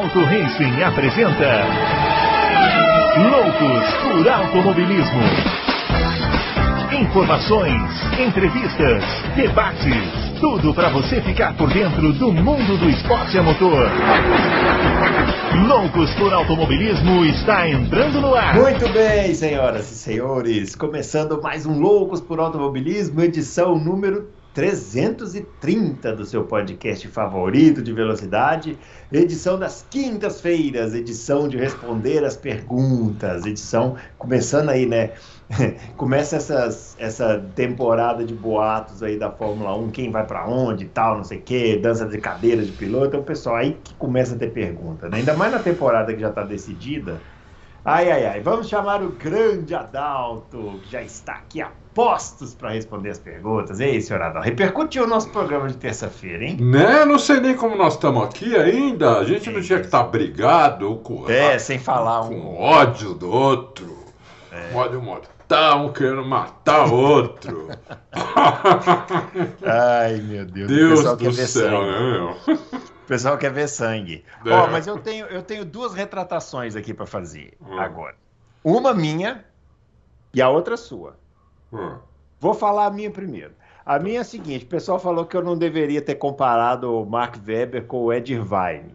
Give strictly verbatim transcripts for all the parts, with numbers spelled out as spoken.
Adalto Racing apresenta Loucos por Automobilismo. Informações, entrevistas, debates, tudo para você ficar por dentro do mundo do esporte a motor. Loucos por Automobilismo está entrando no ar. Muito bem, senhoras e senhores, começando mais um Loucos por Automobilismo, edição número trezentos e trinta do seu podcast favorito de velocidade, edição das quintas-feiras, edição de responder as perguntas, edição começando aí, né? Começa essas, essa temporada de boatos aí da Fórmula um, quem vai pra onde e tal, não sei o que, dança de cadeira de piloto, então o pessoal aí que começa a ter pergunta, né? Ainda mais na temporada que já tá decidida. Ai, ai, ai, vamos chamar o grande Adalto, que já está aqui a postos para responder as perguntas. E aí, senhor Adalto, repercutiu o nosso programa de terça-feira, hein? Né? Não sei nem como nós estamos aqui ainda. A gente é, não tinha que estar tá brigado ou com, é, sem falar com um... ódio do outro. É. Ódio mortal, um querendo matar outro. Ai, meu Deus. Deus o pessoal do quer ver céu, sangue. né, meu? O pessoal quer ver sangue. Ó, é. oh, mas eu tenho, eu tenho duas retratações aqui para fazer hum. agora. Uma minha e a outra sua. Hum. Vou falar a minha primeiro. A minha é a seguinte, o pessoal falou que eu não deveria ter comparado o Mark Webber com o Ed Irvine.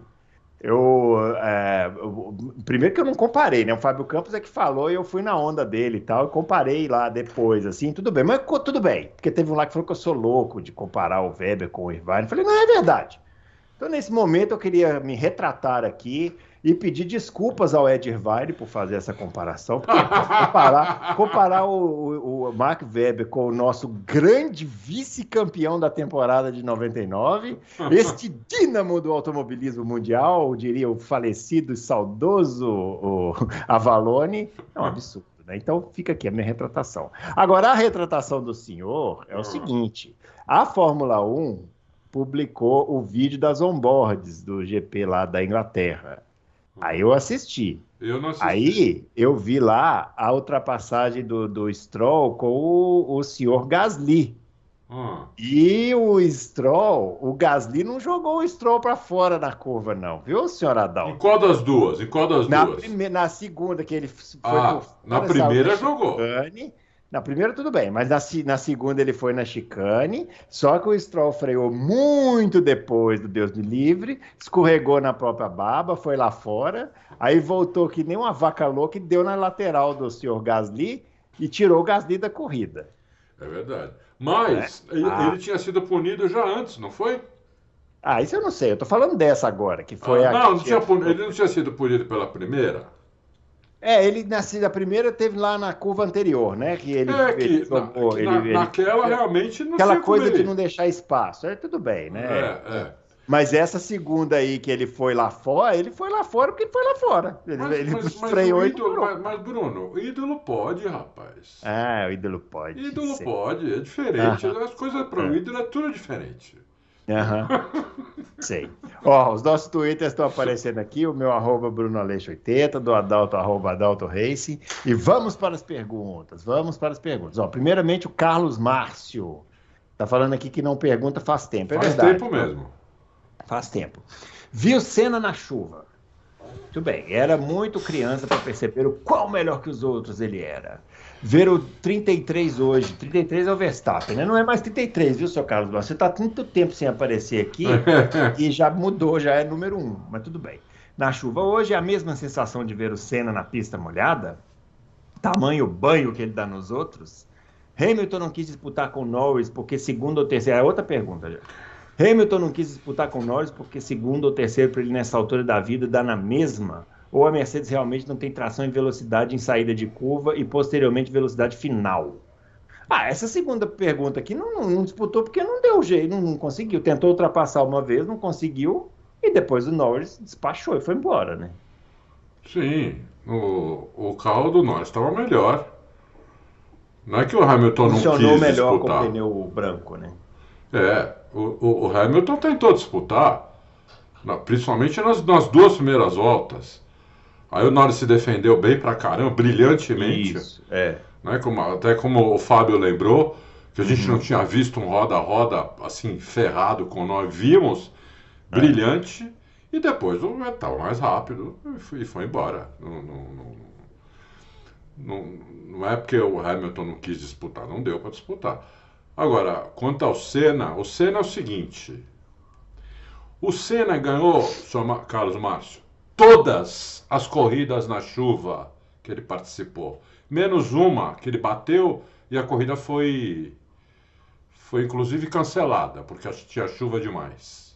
Eu, é, primeiro que eu não comparei, né? O Fábio Campos é que falou e eu fui na onda dele e tal, e comparei lá depois, assim, tudo bem. Mas tudo bem, porque teve um lá que falou que eu sou louco de comparar o Webber com o Irvine. Eu falei, não, é verdade. Então, nesse momento, eu queria me retratar aqui e pedir desculpas ao Ed Irvine por fazer essa comparação, porque comparar, comparar o, o, o Mark Webber com o nosso grande vice-campeão da temporada de noventa e nove, este dínamo do automobilismo mundial, diria o falecido e saudoso o Avalone, é um absurdo, né? Então, fica aqui a minha retratação. Agora, a retratação do senhor é o seguinte, a Fórmula um publicou o vídeo das onboards do G P lá da Inglaterra. Aí eu assisti. Eu não assisti. Aí eu vi lá a ultrapassagem do, do Stroll com o, o senhor Gasly. Hum. E o Stroll, o Gasly não jogou o Stroll para fora da curva não, viu, senhor Adalto? Em qual das duas? Em qual das na duas? Prime- na segunda que ele foi ah, por fora, na primeira jogou. Chicane. Na primeira tudo bem, mas na, na segunda ele foi na chicane, só que o Stroll freou muito depois do Deus me livre, escorregou na própria baba, foi lá fora, aí voltou que nem uma vaca louca e deu na lateral do senhor Gasly e tirou o Gasly da corrida. É verdade. Mas é? ele, ah. ele tinha sido punido já antes, não foi? Ah, isso eu não sei, eu tô falando dessa agora, que foi ah, a... Não, não tinha punido, ele não tinha sido punido pela primeira? É, ele nasceu a primeira teve lá na curva anterior, né? Que ele, é, que, ele jogou, na, que ele, na, ele, naquela ele, realmente não aquela tinha coisa como ele... de não deixar espaço, é tudo bem, né? É, é. Mas essa segunda aí que ele foi lá fora, ele foi lá fora porque ele foi lá fora. Ele, mas, ele mas, freou mas, e ídolo, mas, mas Bruno, o ídolo pode, rapaz. Ah, o ídolo pode. Ídolo sim. pode, é diferente. Uh-huh. As coisas para o uh-huh. ídolo é tudo diferente. Aham, uhum. Sei. Ó, os nossos twitters estão aparecendo aqui, o meu arroba Bruno Aleixo oitenta, do Adalto, arroba Adalto Racing, e vamos para as perguntas, vamos para as perguntas. Ó, primeiramente o Carlos Márcio, tá falando aqui que não pergunta faz tempo, é faz verdade. Faz tempo mesmo. Faz tempo. Viu Senna na chuva. Muito bem, era muito criança para perceber o quão melhor que os outros ele era. Ver o trinta e três hoje, trinta e três é o Verstappen, né? Não é mais trinta e três, viu, seu Carlos? Você está há tanto tempo sem aparecer aqui e já mudou, já é número um, mas tudo bem. Na chuva hoje é a mesma sensação de ver o Senna na pista molhada, tamanho banho que ele dá nos outros. Hamilton não quis disputar com Norris porque segundo ou terceiro, é outra pergunta já. Hamilton não quis disputar com Norris porque segundo ou terceiro para ele nessa altura da vida dá na mesma? Ou a Mercedes realmente não tem tração em velocidade em saída de curva e posteriormente velocidade final? Ah, essa segunda pergunta aqui não, não, não disputou porque não deu jeito, não, não conseguiu. Tentou ultrapassar uma vez, não conseguiu e depois o Norris despachou e foi embora, né? Sim, o, o carro do Norris estava melhor. Não é que o Hamilton não quis disputar. Funcionou melhor com o pneu branco, né? É, o, o, o Hamilton tentou disputar, principalmente nas, nas duas primeiras voltas. Aí o Norris se defendeu bem pra caramba, brilhantemente. Isso, é. Né, como, até como o Fábio lembrou, que a gente uhum. não tinha visto um roda-roda assim, ferrado como nós vimos, é. brilhante. E depois o estava mais rápido e foi, e foi embora. Não, não, não, não, não é porque o Hamilton não quis disputar, não deu para disputar. Agora, quanto ao Senna, o Senna é o seguinte: o Senna ganhou, senhor Carlos Márcio, todas as corridas na chuva que ele participou, menos uma que ele bateu e a corrida foi, foi inclusive cancelada, porque tinha chuva demais.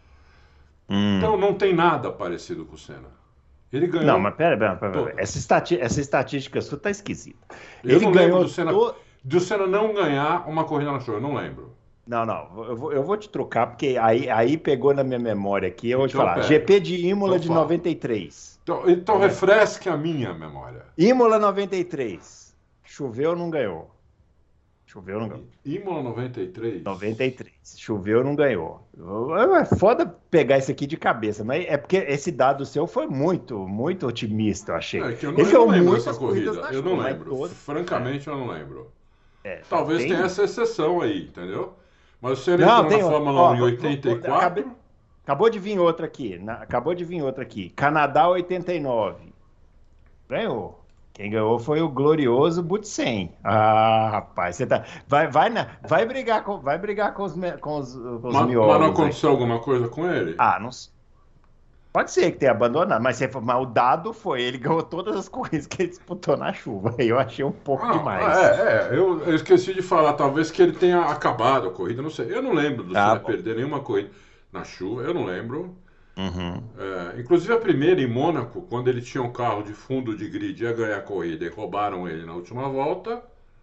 Hum. Então não tem nada parecido com o Senna. Ele ganhou. Não, mas pera, pera, pera, pera. Essa, estati... essa estatística sua tá esquisita. Eu ele não ganhou do Senna, to... do Senna não ganhar uma corrida na chuva, eu não lembro. Não, não, eu vou, eu vou te trocar, porque aí, aí pegou na minha memória aqui, eu vou então, te falar. Pera. G P de Imola então, de fala. noventa e três. Então, então é. refresque a minha memória. Imola noventa e três. Choveu, não ganhou. Choveu, não ganhou. Imola noventa e três? noventa e três. Choveu, não ganhou. É foda pegar isso aqui de cabeça, mas é porque esse dado seu foi muito, muito otimista, eu achei. É que eu não, eu não lembro dessa corrida. Eu não lembro. Todo... Francamente, é. eu não lembro. É, Talvez tem... tenha essa exceção aí, entendeu? Mas você entrou na Fórmula um em oitenta e quatro... Acabei... Acabou de vir outra aqui. Na... Acabou de vir outra aqui. Canadá oitenta e nove. Ganhou. Quem ganhou foi o glorioso Butsen. Ah, rapaz, você tá... Vai, vai, na... vai brigar com, vai brigar com os, com os, com os mas, miolos. Mas não aconteceu aí. Alguma coisa com ele? Ah, não sei. Pode ser que tenha abandonado, mas, você... mas o dado foi, ele ganhou todas as corridas que ele disputou na chuva. Eu achei um pouco não, demais. É, é eu, eu esqueci de falar, talvez que ele tenha acabado a corrida, não sei. Eu não lembro do ah, Senna perder nenhuma corrida na chuva, eu não lembro. Uhum. É, inclusive a primeira em Mônaco, quando ele tinha um carro de fundo de grid, ia ganhar a corrida e roubaram ele na última volta.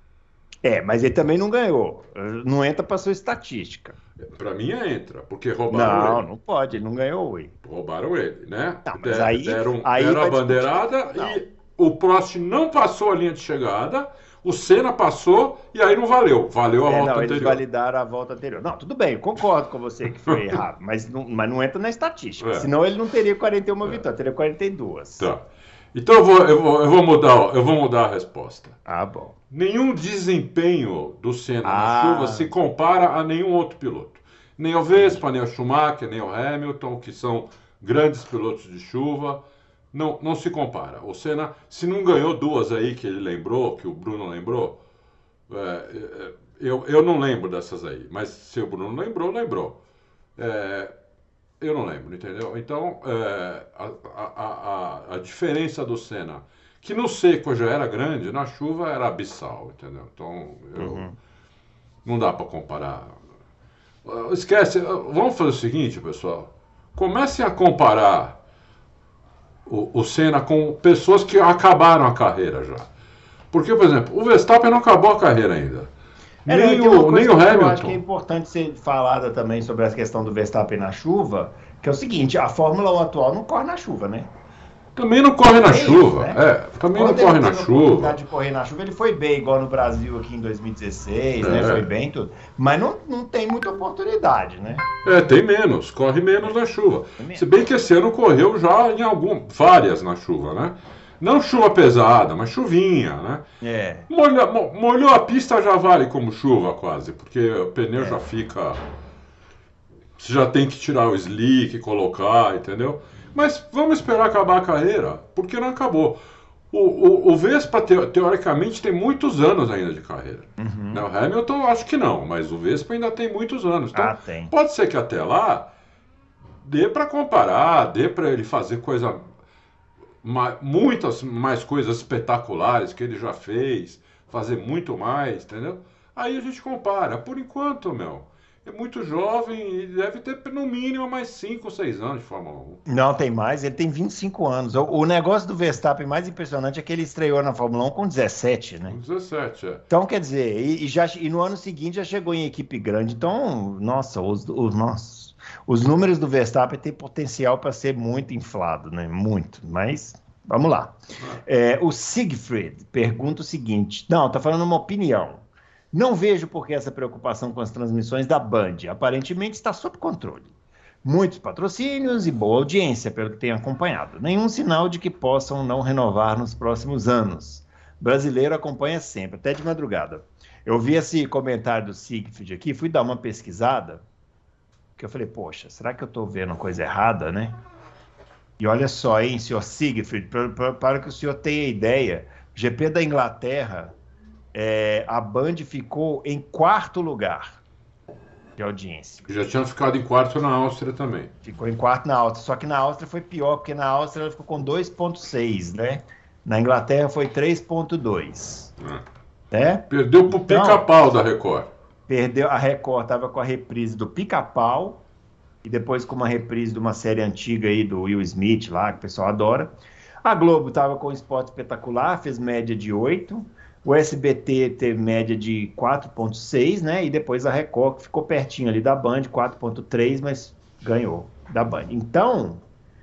É, mas ele também não ganhou. Não entra para sua estatística. Para mim entra, porque roubaram não, ele. Não, não pode, ele não ganhou ele. Roubaram ele, né? Não, mas aí, deram aí deram a bandeirada e o Prost não passou a linha de chegada, o Senna passou e aí não valeu. Valeu a é, volta não, anterior. Eles validaram a volta anterior. Não, tudo bem, eu concordo com você que foi errado, mas não, mas não entra na estatística. É. Senão ele não teria quarenta e uma é. vitórias, teria quarenta e duas. Tá. Então eu vou, eu vou, eu vou mudar, eu vou mudar a resposta. Ah, bom. Nenhum desempenho do Senna ah. na chuva se compara a nenhum outro piloto. Nem o Vespa, nem o Schumacher, nem o Hamilton, que são grandes pilotos de chuva. Não, não se compara. O Senna, se não ganhou duas aí que ele lembrou, que o Bruno lembrou, é, eu, eu não lembro dessas aí. Mas se o Bruno lembrou, lembrou. É, eu não lembro, entendeu? Então, é, a, a, a, a diferença do Senna, que no seco já era grande, na chuva era abissal, entendeu? Então, eu, uhum. não dá para comparar. Esquece, vamos fazer o seguinte, pessoal. Comecem a comparar o, o Senna com pessoas que acabaram a carreira já. Porque, por exemplo, o Verstappen não acabou a carreira ainda. É, nem o, nem o Hamilton. Eu acho que é importante ser falada também sobre a questão do Verstappen na chuva, que é o seguinte, a Fórmula um atual não corre na chuva, né? Também não corre na é chuva, isso, né? é, também Quando não corre na chuva. De correr na chuva, ele foi bem, igual no Brasil aqui em dois mil e dezesseis, é. né? Foi bem tudo. Mas não, não tem muita oportunidade, né? É, tem menos, corre menos na chuva. Se bem que esse ano correu já em algum, várias na chuva, né? Não chuva pesada, mas chuvinha, né? É. Molha, molhou a pista já vale como chuva quase, porque o pneu é. já fica... Você já tem que tirar o slick, colocar, entendeu? Mas vamos esperar acabar a carreira, porque não acabou. O, o, o Vespa, teoricamente, tem muitos anos ainda de carreira. Uhum. O Hamilton, acho que não, mas o Vespa ainda tem muitos anos. Então, ah, tem. Pode ser que até lá dê para comparar, dê para ele fazer coisa, muitas mais coisas espetaculares que ele já fez, fazer muito mais, entendeu? Aí a gente compara. Por enquanto, meu... É muito jovem e deve ter no mínimo mais cinco ou seis anos de Fórmula um. Não, tem mais, ele tem vinte e cinco anos. O, o negócio do Verstappen mais impressionante é que ele estreou na Fórmula um com dezessete, né? Com dezessete, é. Então, quer dizer, e, e, já, e no ano seguinte já chegou em equipe grande. Então, nossa, os, os, nossa, os números do Verstappen têm potencial para ser muito inflado, né? Muito, mas... Vamos lá. É, o Siegfried pergunta o seguinte... Não, tá falando uma opinião. Não vejo por que essa preocupação com as transmissões da Band. Aparentemente está sob controle. Muitos patrocínios e boa audiência, pelo que tenho acompanhado. Nenhum sinal de que possam não renovar nos próximos anos. Brasileiro acompanha sempre, até de madrugada. Eu vi esse comentário do Siegfried aqui, fui dar uma pesquisada, que eu falei, poxa, será que eu estou vendo coisa errada, né? E olha só, hein, senhor Siegfried, pra, pra, para que o senhor tenha ideia, G P da Inglaterra, é, a Band ficou em quarto lugar de audiência. Já tinha ficado em quarto na Áustria também. Ficou em quarto na Áustria, só que na Áustria foi pior, porque na Áustria ela ficou com dois ponto seis, né? Na Inglaterra foi três ponto dois. É. Né? Perdeu pro então, Pica-Pau da Record. Perdeu, a Record estava com a reprise do Pica-Pau e depois com uma reprise de uma série antiga aí do Will Smith lá, que o pessoal adora. A Globo estava com o Esporte Espetacular, fez média de oito. O S B T teve média de quatro ponto seis, né? E depois a Record, que ficou pertinho ali da Band, quatro ponto três, mas ganhou da Band. Então,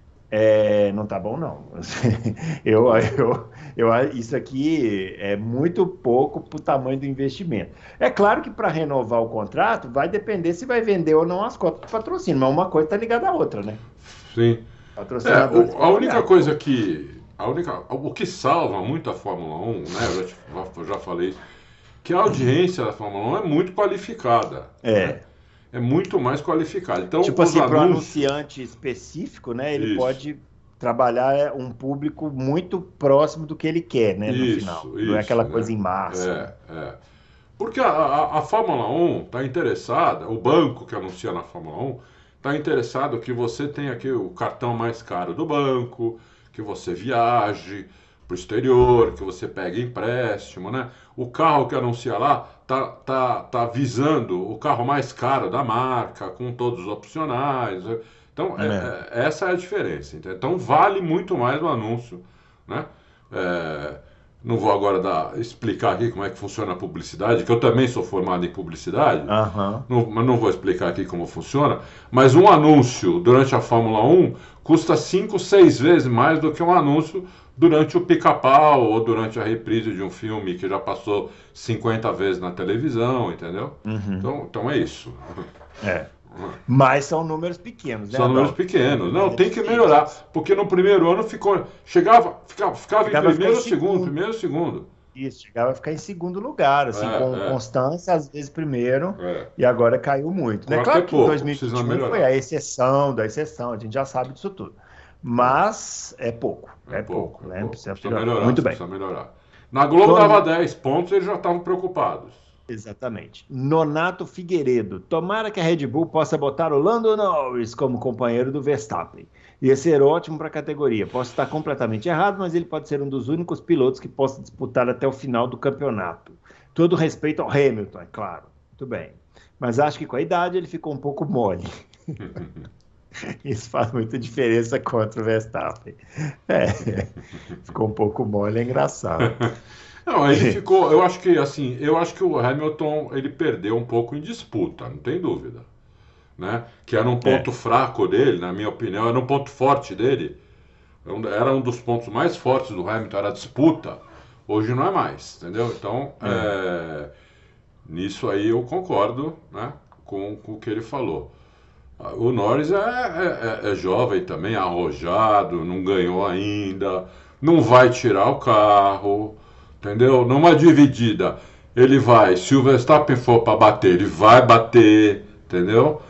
é, não tá bom, não. eu, eu, eu, isso aqui é muito pouco para o tamanho do investimento. É claro que para renovar o contrato, vai depender se vai vender ou não as cotas de patrocínio, mas uma coisa está ligada à outra, né? Sim. É, o, a única coisa que... A única, o que salva muito a Fórmula um, né, eu já, já falei, que a audiência da Fórmula um é muito qualificada. É. Né? É muito mais qualificada. Então, tipo os assim, anúncios... para o anunciante específico, né, ele Isso. pode trabalhar um público muito próximo do que ele quer, né, no isso, final. Isso, não é aquela né? coisa em massa. É, é. Porque a, a, a Fórmula um está interessada, o banco que anuncia na Fórmula um está interessado que você tenha aqui o cartão mais caro do banco, que você viaje para o exterior, que você pegue empréstimo, né? O carro que anuncia lá tá, tá, tá visando o carro mais caro da marca, com todos os opcionais. Então, é. É, essa é a diferença. Entendeu? Então, vale muito mais o anúncio, né? É, não vou agora dar, explicar aqui como é que funciona a publicidade, que eu também sou formado em publicidade, Uhum. não, mas não vou explicar aqui como funciona, mas um anúncio durante a Fórmula um custa cinco, seis vezes mais do que um anúncio durante o Pica-Pau ou durante a reprise de um filme que já passou cinquenta vezes na televisão, entendeu? Uhum. Então, então é isso. É. Mas são números pequenos, né? São números pequenos. Não, tem que melhorar. Porque no primeiro ano ficou. Chegava, ficava, ficava, ficava em primeiro ou segundo, segundo, primeiro segundo. Isso, chegava a ficar em segundo lugar, assim, é, com é. constância, às vezes primeiro, é. e agora caiu muito. Né? Claro que em dois mil e vinte e um foi a exceção da exceção, a gente já sabe disso tudo. Mas é pouco, é, é pouco, pouco, né? Pouco. Precisa, precisa melhorar, muito bem. Precisa melhorar. Na Globo então, dava dez pontos e eles já estavam preocupados. Exatamente. Nonato Figueiredo. Tomara que a Red Bull possa botar o Lando Norris como companheiro do Verstappen. Ia ser ótimo para a categoria. Posso estar completamente errado, mas ele pode ser um dos únicos pilotos que possa disputar até o final do campeonato. Todo respeito ao Hamilton, é claro. Muito bem. Mas acho que com a idade ele ficou um pouco mole. Isso faz muita diferença contra o Verstappen. É, ficou um pouco mole, é engraçado. Não, ele ficou, eu acho que assim, eu acho que o Hamilton ele perdeu um pouco em disputa, não tem dúvida, né? Que era um ponto é. fraco dele, na minha opinião, era um ponto forte dele, era um dos pontos mais fortes do Hamilton, era a disputa. Hoje não é mais, entendeu? Então, é. É, nisso aí eu concordo, né, com, com o que ele falou. O Norris é, é, é jovem também, arrojado, não ganhou ainda, não vai tirar o carro. Entendeu? Numa dividida, ele vai, se o Verstappen for para bater, ele vai bater, entendeu?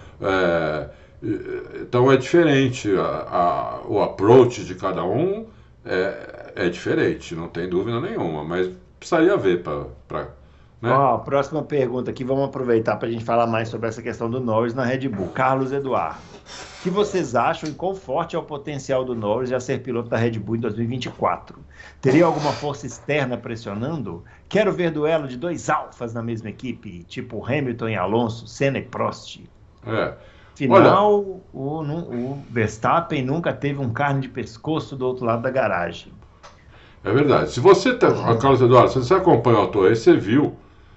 É, então é diferente, a, a, o approach de cada um é, é diferente, não tem dúvida nenhuma, mas precisaria ver para... Né? Ó, próxima pergunta aqui, vamos aproveitar para a gente falar mais sobre essa questão do Norris na Red Bull. Carlos Eduardo, o que vocês acham e quão forte é o potencial do Norris já ser piloto da Red Bull em dois mil e vinte e quatro? Teria alguma força externa pressionando? Quero ver duelo de dois alfas na mesma equipe, tipo Hamilton e Alonso, Senna e Prost. É. Afinal, o, o Verstappen nunca teve um carne de pescoço do outro lado da garagem. É verdade. Se você, tá, Carlos Eduardo, se você acompanha o autor aí, você viu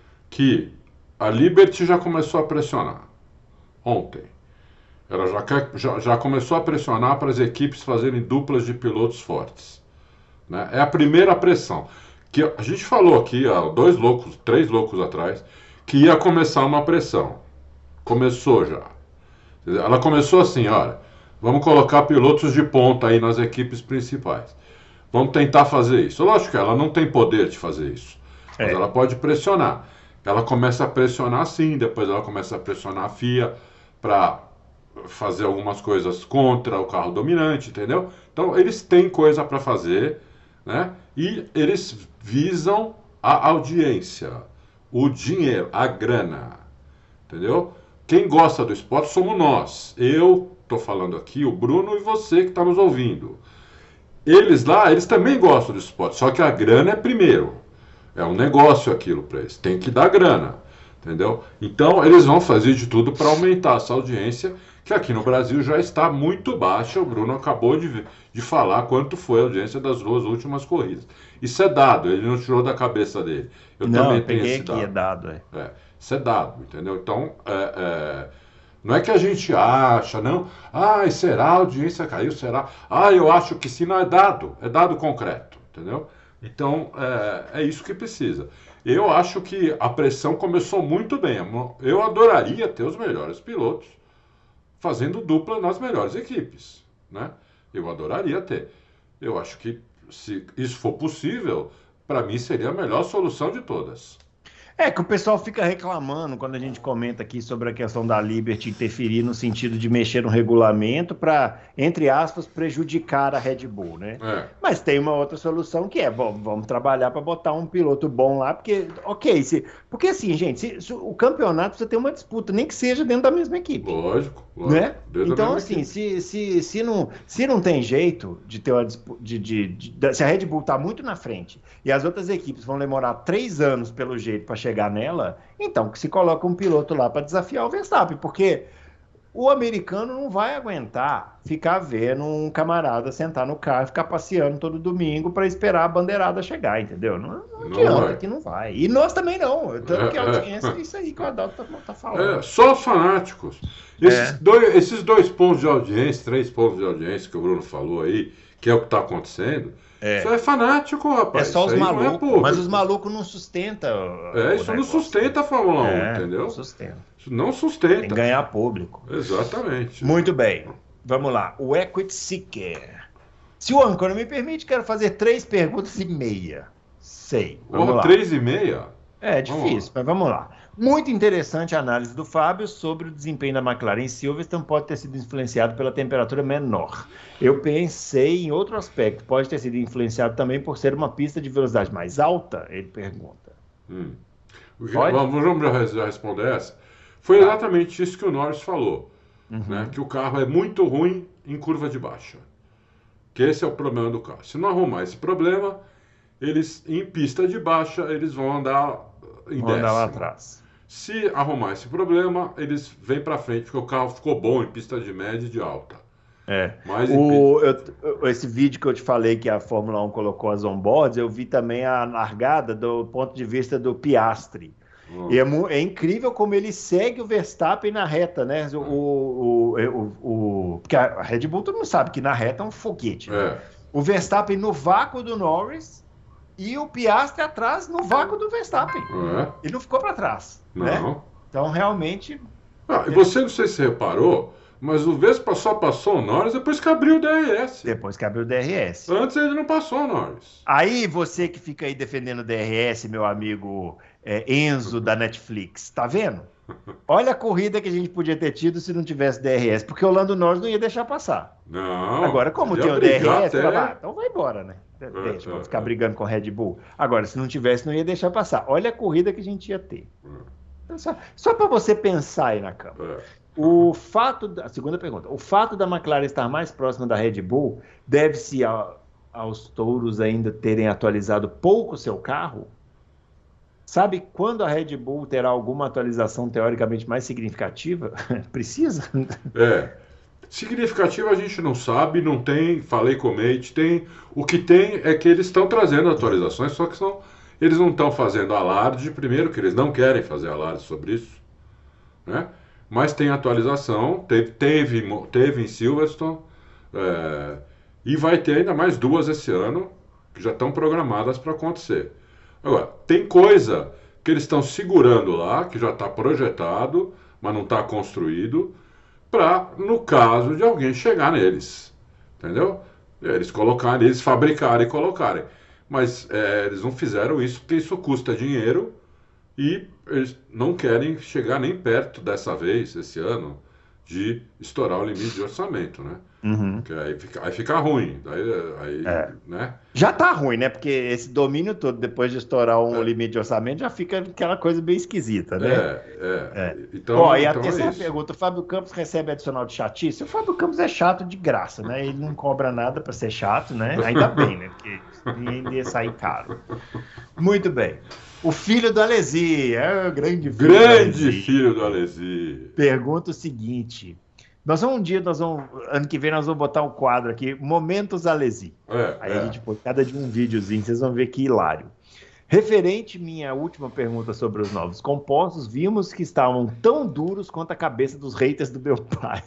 que a Liberty já começou a pressionar ontem. Ela já, quer, já, já começou a pressionar para as equipes fazerem duplas de pilotos fortes. Né? É a primeira pressão. Que a gente falou aqui há dois loucos, três loucos atrás, que ia começar uma pressão. Começou já. Ela começou assim, olha, vamos colocar pilotos de ponta aí nas equipes principais. Vamos tentar fazer isso. Lógico que ela não tem poder de fazer isso, mas é. ela pode pressionar. Ela começa a pressionar sim, depois ela começa a pressionar a F I A para fazer algumas coisas contra o carro dominante, entendeu? Então eles têm coisa para fazer, né? E eles visam a audiência, o dinheiro, a grana, entendeu? Quem gosta do esporte somos nós. Eu estou falando aqui, o Bruno e você que está nos ouvindo. Eles lá, eles também gostam do esporte, só que a grana é primeiro. É um negócio aquilo para eles, tem que dar grana, entendeu? Então eles vão fazer de tudo para aumentar essa audiência, que aqui no Brasil já está muito baixa. O Bruno acabou de, de falar quanto foi a audiência das duas últimas corridas. Isso é dado, ele não tirou da cabeça dele. Eu não, também eu tenho peguei esse aqui, dado. é dado, é. É, isso é dado, entendeu? Então, é, é, não é que a gente acha, não, ah, será a audiência caiu, será? Ah, eu acho que sim, não é dado, é dado concreto, entendeu? Então, é, é isso que precisa. Eu acho que a pressão começou muito bem. Eu adoraria ter os melhores pilotos fazendo dupla nas melhores equipes, né? Eu adoraria ter. Eu acho que, se isso for possível, para mim seria a melhor solução de todas. É que o pessoal fica reclamando quando a gente comenta aqui sobre a questão da Liberty interferir no sentido de mexer no regulamento para, entre aspas, prejudicar a Red Bull, né? É. Mas tem uma outra solução que é, bom, vamos trabalhar para botar um piloto bom lá, porque, ok, se, porque assim, gente, se, se, o campeonato precisa ter uma disputa, nem que seja dentro da mesma equipe. Lógico, lógico. Né? Então, assim, se, se, se, não, se não tem jeito de ter uma disputa, de, de, de, se a Red Bull está muito na frente e as outras equipes vão demorar três anos pelo jeito para chegar nela, então que se coloca um piloto lá para desafiar o Verstappen, porque o americano não vai aguentar ficar vendo um camarada sentar no carro e ficar passeando todo domingo para esperar a bandeirada chegar, entendeu? Não, não adianta, não que não vai. E nós também não. Tanto que a audiência é, é isso aí que o Adalto tá, tá falando. É, só os fanáticos. Esses, é. dois, esses dois pontos de audiência, três pontos de audiência que o Bruno falou aí, que é o que está acontecendo, é. Isso é fanático, rapaz. É só os malucos, é mas os malucos não sustentam. É, isso não sustenta a Fórmula um, é, entendeu? Não sustenta. Isso não sustenta. Tem que ganhar público. Exatamente. Muito bem. Vamos lá. O Equity Seeker. Se o âncora me permite, quero fazer três perguntas e meia. Sei. Vamos Porra, lá. Três e meia? É difícil, vamos mas vamos lá. Muito interessante a análise do Fábio sobre o desempenho da McLaren em Silverstone, pode ter sido influenciado pela temperatura menor. Eu pensei em outro aspecto, pode ter sido influenciado também por ser uma pista de velocidade mais alta? Ele pergunta. Hum. Vamos, vamos já responder essa. Foi exatamente isso que o Norris falou, uhum. né? Que o carro é muito ruim em curva de baixa. Que esse é o problema do carro. Se não arrumar esse problema, eles em pista de baixa, eles vão andar em vão décimo. andar lá atrás. Se arrumar esse problema, eles vêm para frente, porque o carro ficou bom em pista de média e de alta. É. Mas o, eu, esse vídeo que eu te falei que a Fórmula um colocou as onboards, eu vi também a largada do ponto de vista do Piastri. Hum. E é, é incrível como ele segue o Verstappen na reta, né? O, o, o, o, porque a Red Bull todo mundo sabe que na reta é um foguete. Né? É. O Verstappen no vácuo do Norris e o Piastri atrás no vácuo do Verstappen. É. Ele não ficou para trás. Não. Né? Então, realmente... Ah, e você, não sei se você reparou, mas o Vespa só passou o Norris depois que abriu o D R S. Depois que abriu o D R S. Antes ele não passou o Norris. Aí você que fica aí defendendo o D R S, meu amigo é, Enzo da Netflix, tá vendo? Olha a corrida que a gente podia ter tido se não tivesse D R S, porque o Lando Norris não ia deixar passar. Não. Agora, como tem o D R S, até... fala, ah, então vai embora, né? Deixa, é, vamos ficar é. brigando com o Red Bull. Agora, se não tivesse, não ia deixar passar. Olha a corrida que a gente ia ter. É. Só, só para você pensar aí na cama. É. O fato, da, a segunda pergunta, o fato da McLaren estar mais próxima da Red Bull deve-se a, aos touros ainda terem atualizado pouco seu carro? Sabe quando a Red Bull terá alguma atualização teoricamente mais significativa? Precisa? É. Significativa a gente não sabe, não tem, falei com o Mate, tem, o que tem é que eles estão trazendo atualizações, só que são, eles não estão fazendo alarde, primeiro que eles não querem fazer alarde sobre isso, né? Mas tem atualização, teve, teve, teve em Silverstone, é, e vai ter ainda mais duas esse ano, que já estão programadas para acontecer. Agora, tem coisa que eles estão segurando lá, que já está projetado, mas não está construído, para, no caso de alguém chegar neles, entendeu? Eles colocarem, eles fabricarem e colocarem. Mas é, eles não fizeram isso porque isso custa dinheiro e eles não querem chegar nem perto dessa vez, esse ano, de estourar o limite de orçamento, né? Uhum. Que aí, fica, aí fica ruim. Daí, aí, É. né? Já tá ruim, né? Porque esse domínio todo, depois de estourar um É. limite de orçamento, já fica aquela coisa bem esquisita, né? É, é. É. Então, Ó, e a então terceira é isso. pergunta, o Fábio Campos recebe adicional de chatice? O Fábio Campos é chato de graça, né? Ele não cobra nada para ser chato, né? Ainda bem, né? Porque ainda ia sair caro. Muito bem. O filho do Alesi, é o grande filho Grande do Alesi. filho do Alesi. Pergunta o seguinte... Nós vamos um dia, nós vamos, ano que vem nós vamos botar um quadro aqui, Momentos Alesi. É, Aí é. a gente põe cada dia um videozinho, vocês vão ver que hilário. Referente minha última pergunta sobre os novos compostos, vimos que estavam tão duros quanto a cabeça dos haters do meu pai.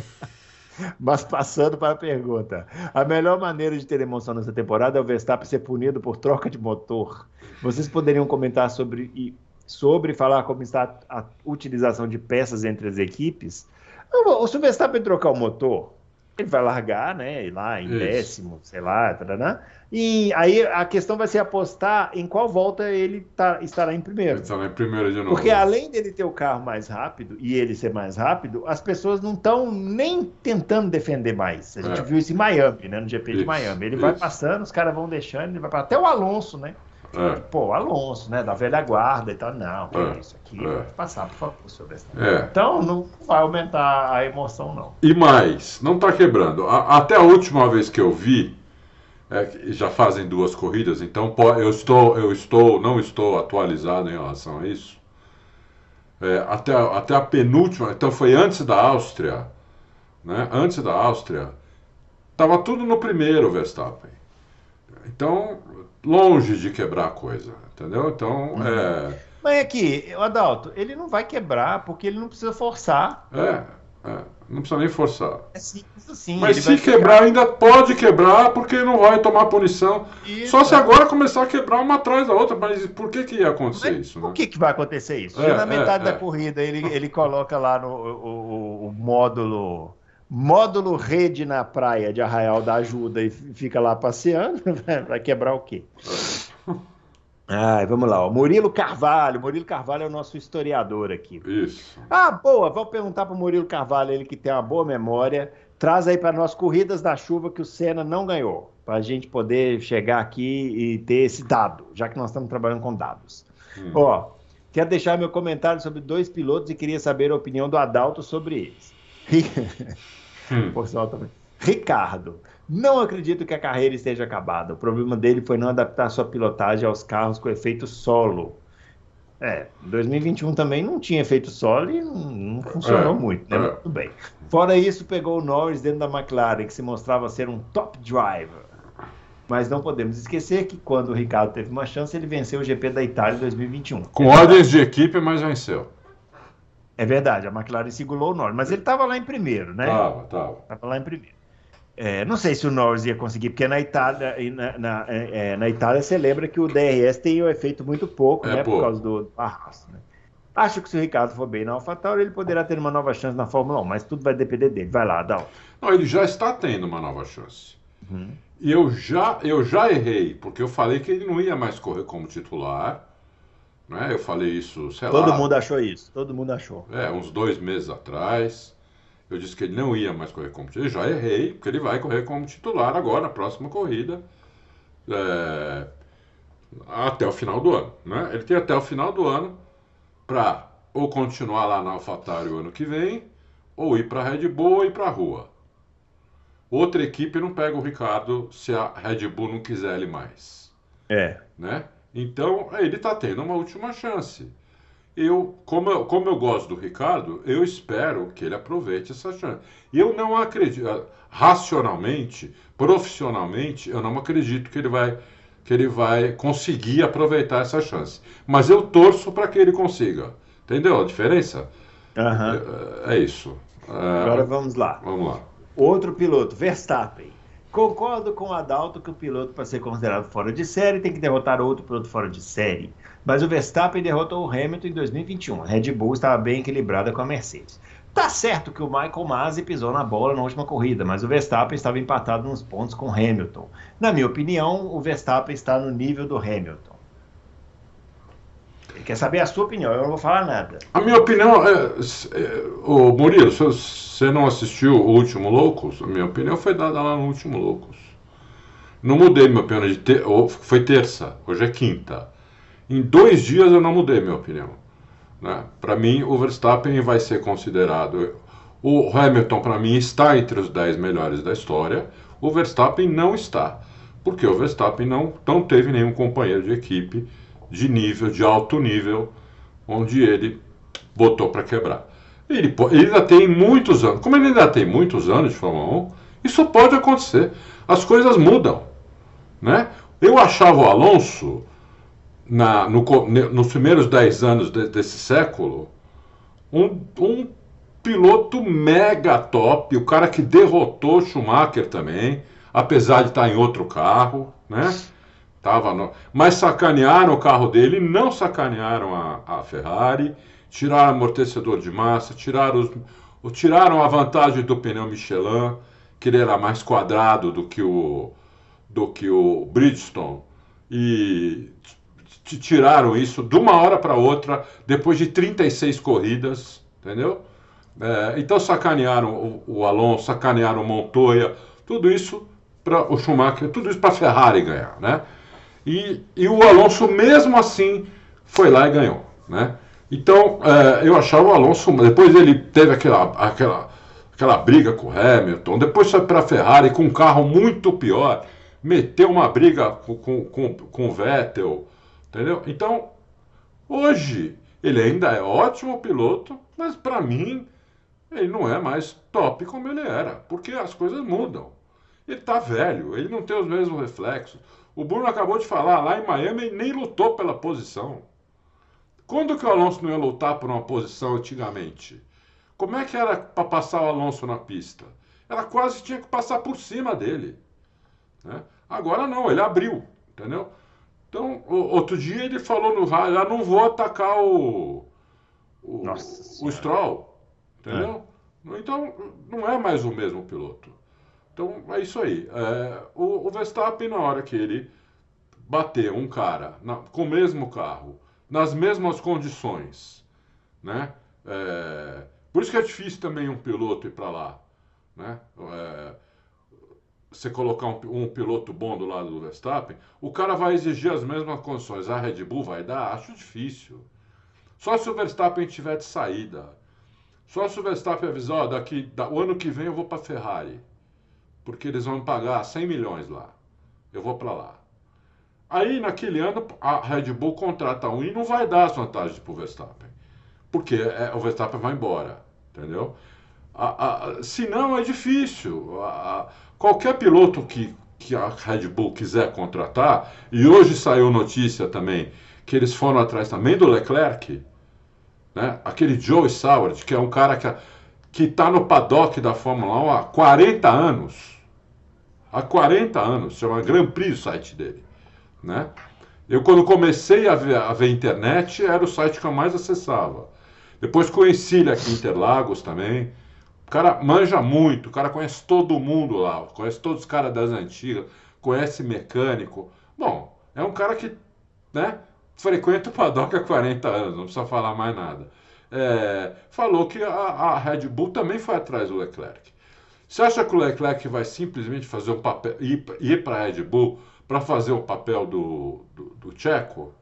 Mas passando para a pergunta, a melhor maneira de ter emoção nessa temporada é o Verstappen ser punido por troca de motor. Vocês poderiam comentar sobre, e, sobre falar como está a utilização de peças entre as equipes? Se o Verstappen trocar o motor, ele vai largar, né? Ir lá em Isso. décimo, sei lá, tarará, e aí a questão vai ser apostar em qual volta ele tá, estará em primeiro. Ele estará em primeiro de novo. Porque além dele ter o carro mais rápido e ele ser mais rápido, as pessoas não estão nem tentando defender mais. A gente É. viu isso em Miami, né? No G P de Isso, Miami. Ele isso. vai passando, os caras vão deixando, ele vai passando. Até o Alonso, né? É. Pô, o Alonso, né? Da velha guarda e tal. Não, que É. isso aqui, É. pode passar, por favor, sobre essa. É. Então não vai aumentar a emoção, não. E mais, não está quebrando. A- até a última vez que eu vi, é, que já fazem duas corridas, então po- eu estou, eu estou, não estou atualizado em relação a isso. É, até, a- até a penúltima, então foi antes da Áustria, né? Antes da Áustria, estava tudo no primeiro Verstappen. Então, longe de quebrar a coisa, entendeu? Então, é, Mas aqui, o Adalto, ele não vai quebrar porque ele não precisa forçar. é, é, não precisa nem forçar. É simples assim. Mas ele se vai quebrar, ficar- ainda pode quebrar, porque não vai tomar punição. Isso, Só se é. agora começar a quebrar uma atrás da outra. Mas por que, que ia acontecer Mas isso? por Né? que, que vai acontecer isso? É, Se na é, metade é. da corrida ele, ele coloca lá no o, o- o módulo módulo rede na praia de Arraial da Ajuda e fica lá passeando, vai quebrar o quê? Ai, vamos lá, ó. Murilo Carvalho. Murilo Carvalho é o nosso historiador aqui. Isso. Ah, boa, vou perguntar para o Murilo Carvalho, ele que tem uma boa memória. Traz aí para nós corridas da chuva que o Senna não ganhou, para a gente poder chegar aqui e ter esse dado, já que nós estamos trabalhando com dados. Hum. Ó, quero deixar meu comentário sobre dois pilotos e queria saber a opinião do Adalto sobre eles. Hum. Porção também. Ricardo, não acredito que a carreira esteja acabada. O problema dele foi não adaptar sua pilotagem aos carros com efeito solo. É, em dois mil e vinte e um também não tinha efeito solo e não, não funcionou É, muito, né? é. Muito bem. Fora isso, pegou o Norris dentro da McLaren, que se mostrava ser um top driver. Mas não podemos esquecer que quando o Ricardo teve uma chance, ele venceu o G P da Itália em dois mil e vinte e um. Com ordens de equipe, mas venceu. É verdade, a McLaren segurou o Norris, mas ele estava lá em primeiro, né? Tava, tava. Estava lá em primeiro. É, não sei se o Norris ia conseguir, porque na Itália, na, na, é, na Itália você lembra que o D R S tem o efeito muito pouco, É né? pouco. Por causa do arrasto, né? Acho que se o Ricardo for bem na AlphaTauri, ele poderá ter uma nova chance na Fórmula um, mas tudo vai depender dele. Vai lá, Adalto. Não, ele já está tendo uma nova chance. Uhum. E eu já, eu já errei, porque eu falei que ele não ia mais correr como titular. Né? Eu falei isso, sei Todo lá. mundo achou isso, todo mundo achou. É, uns dois meses atrás. Eu disse que ele não ia mais correr como titular. Eu já errei, porque ele vai correr como titular agora, na próxima corrida. É, até o final do ano. Né? Ele tem até o final do ano para ou continuar lá na AlphaTauri o ano que vem, ou ir para a Red Bull ou ir para a rua. Outra equipe não pega o Ricardo se a Red Bull não quiser ele mais. É. Né? Então, ele está tendo uma última chance. Eu como, eu, como eu gosto do Ricardo, eu espero que ele aproveite essa chance. E eu não acredito, racionalmente, profissionalmente, eu não acredito que ele vai, que ele vai conseguir aproveitar essa chance. Mas eu torço para que ele consiga. Entendeu a diferença? Uhum. É, é isso. É, Agora vamos lá. Vamos lá. Outro piloto, Verstappen. Concordo com o Adalto que o piloto, para ser considerado fora de série, tem que derrotar outro piloto fora de série. Mas o Verstappen derrotou o Hamilton em dois mil e vinte e um. A Red Bull estava bem equilibrada com a Mercedes. Tá certo que o Michael Masi pisou na bola na última corrida, mas o Verstappen estava empatado nos pontos com o Hamilton. Na minha opinião, o Verstappen está no nível do Hamilton. quer saber a sua opinião, eu não vou falar nada. A minha opinião é... é ô, Murilo, se você não assistiu o Último Loucos, a minha opinião foi dada lá no Último Loucos. Não mudei minha opinião. De ter, foi terça, hoje é quinta. Em dois dias eu não mudei minha opinião. Né? Para mim, o Verstappen vai ser considerado... O Hamilton, para mim, está entre os dez melhores da história. O Verstappen não está. Porque o Verstappen não, não teve nenhum companheiro de equipe de nível, de alto nível, onde ele botou para quebrar. Ele, ele ainda tem muitos anos. Como ele ainda tem muitos anos de Fórmula um, isso pode acontecer. As coisas mudam. Né? Eu achava o Alonso, na, no, nos primeiros dez anos de, desse século, um, um piloto mega top, o cara que derrotou o Schumacher também, apesar de estar em outro carro, né? Tava no... Mas sacanearam o carro dele, não sacanearam a, a Ferrari, tiraram o amortecedor de massa, tiraram, os, tiraram a vantagem do pneu Michelin, que ele era mais quadrado do que o, do que o Bridgestone, e tiraram isso de uma hora para outra, depois de trinta e seis corridas, entendeu? É, então sacanearam o, o Alonso, sacanearam o Montoya, tudo isso para o Schumacher, tudo isso para a Ferrari ganhar, né? E, e o Alonso, mesmo assim, foi lá e ganhou, né? Então, é, eu achava o Alonso... Depois ele teve aquela, aquela, aquela briga com o Hamilton, depois foi para a Ferrari com um carro muito pior, meteu uma briga com, com, com, com o Vettel, entendeu? Então, hoje, ele ainda é ótimo piloto, mas para mim, ele não é mais top como ele era, porque as coisas mudam. Ele está velho, ele não tem os mesmos reflexos. O Bruno acabou de falar, lá em Miami ele nem lutou pela posição. Quando que o Alonso não ia lutar por uma posição antigamente? Como é que era para passar o Alonso na pista? Ela quase tinha que passar por cima dele. Né? Agora não, ele abriu, entendeu? Então, outro dia ele falou no rádio, eu não vou atacar o, o, o Stroll, entendeu? É. Então, não é mais o mesmo piloto. Então, é isso aí. É, o, o Verstappen, na hora que ele bater um cara na, com o mesmo carro, nas mesmas condições, né? É, por isso que é difícil também um piloto ir para lá, né? É, você colocar um, um piloto bom do lado do Verstappen, o cara vai exigir as mesmas condições. A Red Bull vai dar? Acho difícil. Só se o Verstappen tiver de saída. Só se o Verstappen avisar, ó, daqui, da, o ano que vem eu vou para a Ferrari. Porque eles vão me pagar cem milhões lá. Eu vou para lá. Aí, naquele ano, a Red Bull contrata um e não vai dar as vantagens para o Verstappen. Porque é, o Verstappen vai embora. Entendeu? A, a, senão é difícil. A, a, qualquer piloto que, que a Red Bull quiser contratar, e hoje saiu notícia também que eles foram atrás também do Leclerc, né? Aquele Joe Saward, que é um cara que... que está no paddock da Fórmula um há quarenta anos. Há quarenta anos, chama Grand Prix o site dele. Né? Eu, quando comecei a ver, a ver internet, era o site que eu mais acessava. Depois conheci ele aqui em Interlagos também. O cara manja muito, o cara conhece todo mundo lá, conhece todos os caras das antigas, conhece mecânico. Bom, é um cara que, né, frequenta o paddock há quarenta anos, não precisa falar mais nada. É, falou que a, a Red Bull também foi atrás do Leclerc. Você acha que o Leclerc vai simplesmente fazer um papel, ir, ir para a Red Bull para fazer o papel do, do, do Checo?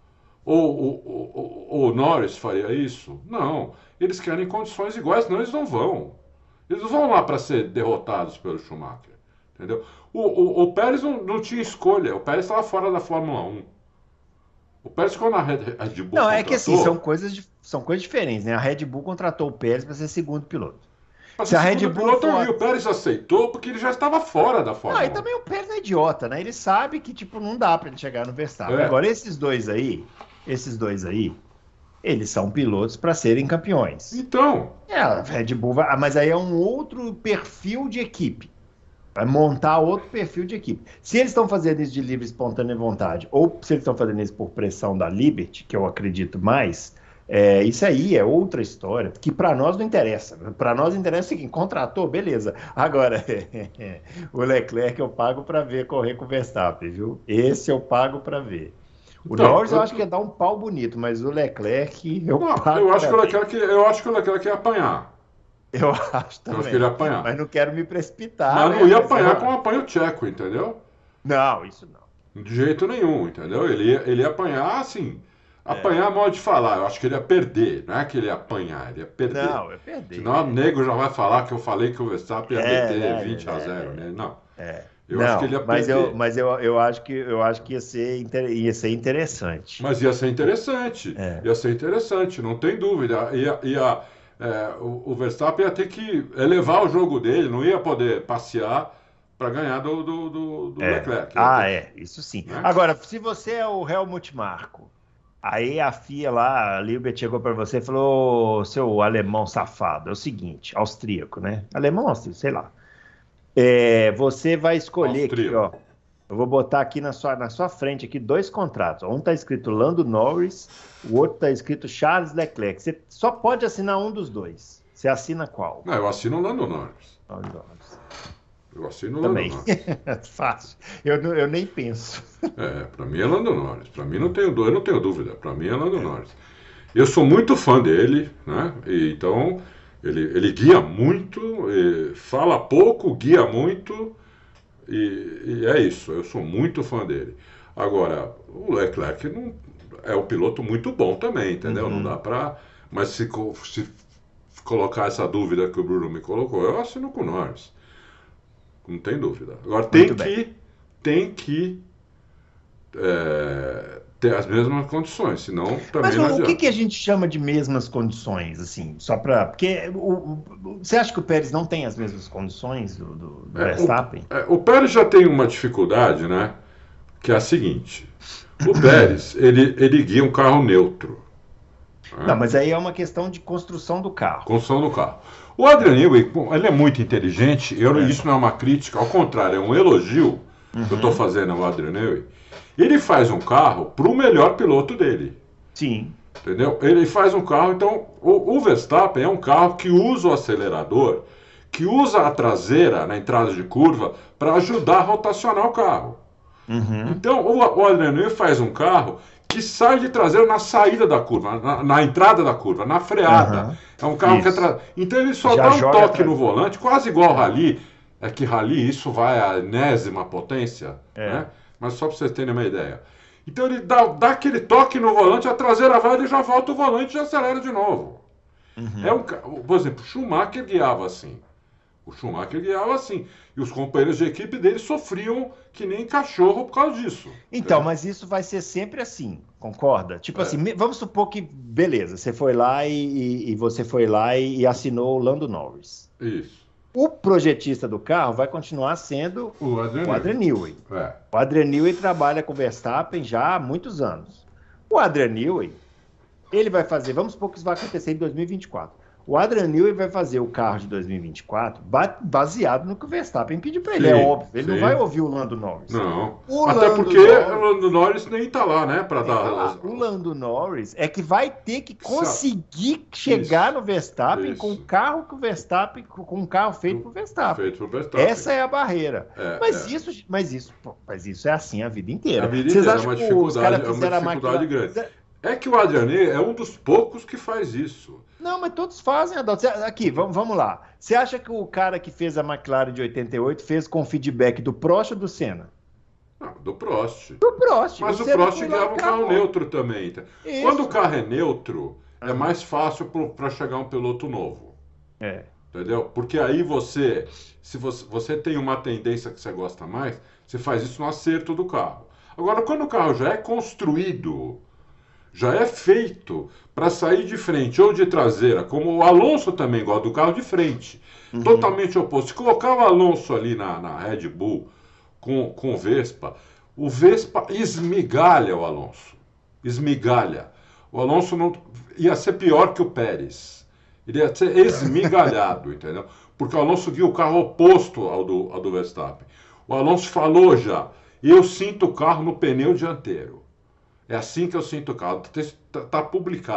Ou o Norris faria isso? Não. Eles querem condições iguais, senão eles não vão. Eles não vão lá para ser derrotados pelo Schumacher. Entendeu? O, o, o Pérez não, não tinha escolha. O Pérez estava fora da Fórmula um. O Pérez, quando a Red, Red Bull Não, contratou, é que assim, são coisas, são coisas diferentes, né? A Red Bull contratou o Pérez para ser segundo piloto. Mas Se a Red Bull piloto, for... e o Pérez aceitou porque ele já estava fora da Fórmula um. Não, e também o Pérez é idiota, né? Ele sabe que, tipo, não dá para ele chegar no Verstappen. É. Agora, esses dois aí, esses dois aí, eles são pilotos para serem campeões. Então. É, a Red Bull vai... Mas aí é um outro perfil de equipe. Vai montar outro perfil de equipe. Se eles estão fazendo isso de livre, espontânea vontade, ou se eles estão fazendo isso por pressão da Liberty, que eu acredito mais, é, isso aí é outra história, que para nós não interessa. Para nós interessa o seguinte, contratou, beleza. Agora, o Leclerc eu pago para ver correr com o Verstappen, viu? Esse eu pago para ver. O então, Norris eu acho que ia dar um pau bonito, mas o Leclerc... Eu, não, eu, acho que o Leclerc, eu acho que o Leclerc ia apanhar. Eu acho também. Eu acho que ele ia apanhar. Mas não quero me precipitar. Mas né? não ia apanhar mas, como apanha o Tcheco, entendeu? Não, isso não. De jeito nenhum, entendeu? Ele ia, ele ia apanhar, assim... Apanhar é modo de falar, eu acho que ele ia perder, não é que ele ia apanhar, ele ia perder. Não, ia perder. Senão o nego já vai falar que eu falei que o Verstappen ia é, meter é, vinte a zero, é, né? Não. É. Eu não, acho que ele ia mas perder. Eu, mas eu, eu, acho que, eu acho que ia ser, inter... ia ser interessante. Mas ia ser interessante, é. ia ser interessante, não tem dúvida. Ia, ia, é, o, o Verstappen ia ter que elevar o jogo dele, não ia poder passear para ganhar do, do, do, do é. Leclerc. Ah, ter... é, isso sim. Né? Agora, se você é o Helmut Marko, aí a F I A lá, a Liebert chegou para você e falou, seu alemão safado, é o seguinte, austríaco, né? Alemão, austríaco, sei lá. É, você vai escolher austríaco. Aqui, ó. Eu vou botar aqui na sua, na sua frente aqui dois contratos. Um está escrito Lando Norris, o outro está escrito Charles Leclerc. Você só pode assinar um dos dois. Você assina qual? Não, eu assino o Lando Norris. Lando Norris. Eu assino o Lando Também. Norris. Fácil. Eu, eu nem penso. É, para mim é Lando Norris. Para mim não tenho, eu não tenho dúvida. Para mim é Lando é. Norris. Eu sou muito fã dele, né? E, então ele, ele guia muito, fala pouco, guia muito. E, e é isso. Eu sou muito fã dele. Agora, o Leclerc não, é um piloto muito bom também, entendeu? Uhum. Não dá para. Mas se, se colocar essa dúvida que o Bruno me colocou, eu assino com o Norris. Não tem dúvida. Agora tem que, tem que é, ter as mesmas condições, senão também Mas não o, adianta. o que, que a gente chama de mesmas condições, assim, só para... Porque o, o, você acha que o Pérez não tem as mesmas condições do, do, do é, Verstappen? O, é, o Pérez já tem uma dificuldade, né? Que é a seguinte. O Pérez, ele, ele guia um carro neutro. Não, mas aí é uma questão de construção do carro. Construção do carro. O Adrian Newey, ele é muito inteligente, eu, é. Isso não é uma crítica, ao contrário, é um elogio uhum. que eu estou fazendo ao Adrian Newey. Ele faz um carro para o melhor piloto dele. Sim. Entendeu? Ele faz um carro, então, o, o Verstappen é um carro que usa o acelerador, que usa a traseira na entrada de curva para ajudar a rotacionar o carro. Uhum. Então, o, o Adrian Newey faz um carro que sai de traseiro na saída da curva, na, na entrada da curva, na freada. Uhum. É um carro isso. que é tra... Então ele só Já dá um toque no volante, quase igual ao rally. É que rally, isso vai à enésima potência, é. né? Mas só para vocês terem uma ideia. Então ele dá, dá aquele toque no volante, a traseira vai, ele já volta o volante e já acelera de novo. Uhum. É um, por exemplo, o Schumacher guiava assim. O Schumacher guiava assim. E os companheiros de equipe dele sofriam que nem cachorro por causa disso. Então, é. mas isso vai ser sempre assim, concorda? Tipo é. assim, vamos supor que, beleza, você foi lá e, e, e você foi lá e, e assinou o Lando Norris. Isso. O projetista do carro vai continuar sendo o Adrian, o Adrian Newey. É. O Adrian Newey trabalha com o Verstappen já há muitos anos. O Adrian Newey, ele vai fazer, vamos supor que isso vai acontecer em dois mil e vinte e quatro. O Adrian Newey vai fazer o carro de dois mil e vinte e quatro baseado no que o Verstappen pediu para ele, sim, é óbvio. Ele sim. não vai ouvir o Lando Norris. Não. O Até Lando porque Norris, o Lando Norris nem está lá, né? Para dar. Lá. O Lando Norris é que vai ter que conseguir isso. chegar no Verstappen isso. com o carro que o Verstappen, com um carro feito para o Verstappen. Feito pro Verstappen. Essa é a barreira. É, mas, é. Isso, mas, isso, mas isso é assim a vida inteira. A vida Vocês inteira acham é uma que os dificuldade, caras é fizeram uma dificuldade a máquina... grande. É que o Adrian Newey é um dos poucos que faz isso. Não, mas todos fazem, Adalto. Aqui, vamos, vamos lá. Você acha que o cara que fez a McLaren de oitenta e oito fez com feedback do Prost ou do Senna? Não, do Prost. Do Prost. Mas o, o Prost guiava um carro neutro também. Isso. Quando o carro é neutro, é mais fácil para chegar um piloto novo. É. Entendeu? Porque aí você, se você, você tem uma tendência que você gosta mais, você faz isso no acerto do carro. Agora, quando o carro já é construído, já é feito para sair de frente ou de traseira, como o Alonso também gosta do carro de frente, uhum. totalmente oposto. Se colocar o Alonso ali na, na Red Bull com, com o Vespa, o Vespa esmigalha o Alonso. Esmigalha. O Alonso não ia ser pior que o Pérez. Ele ia ser esmigalhado, entendeu? Porque o Alonso guia o carro oposto ao do, ao do Verstappen. O Alonso falou já, eu sinto o carro no pneu dianteiro. É assim que eu sinto o carro. Está tá publicado.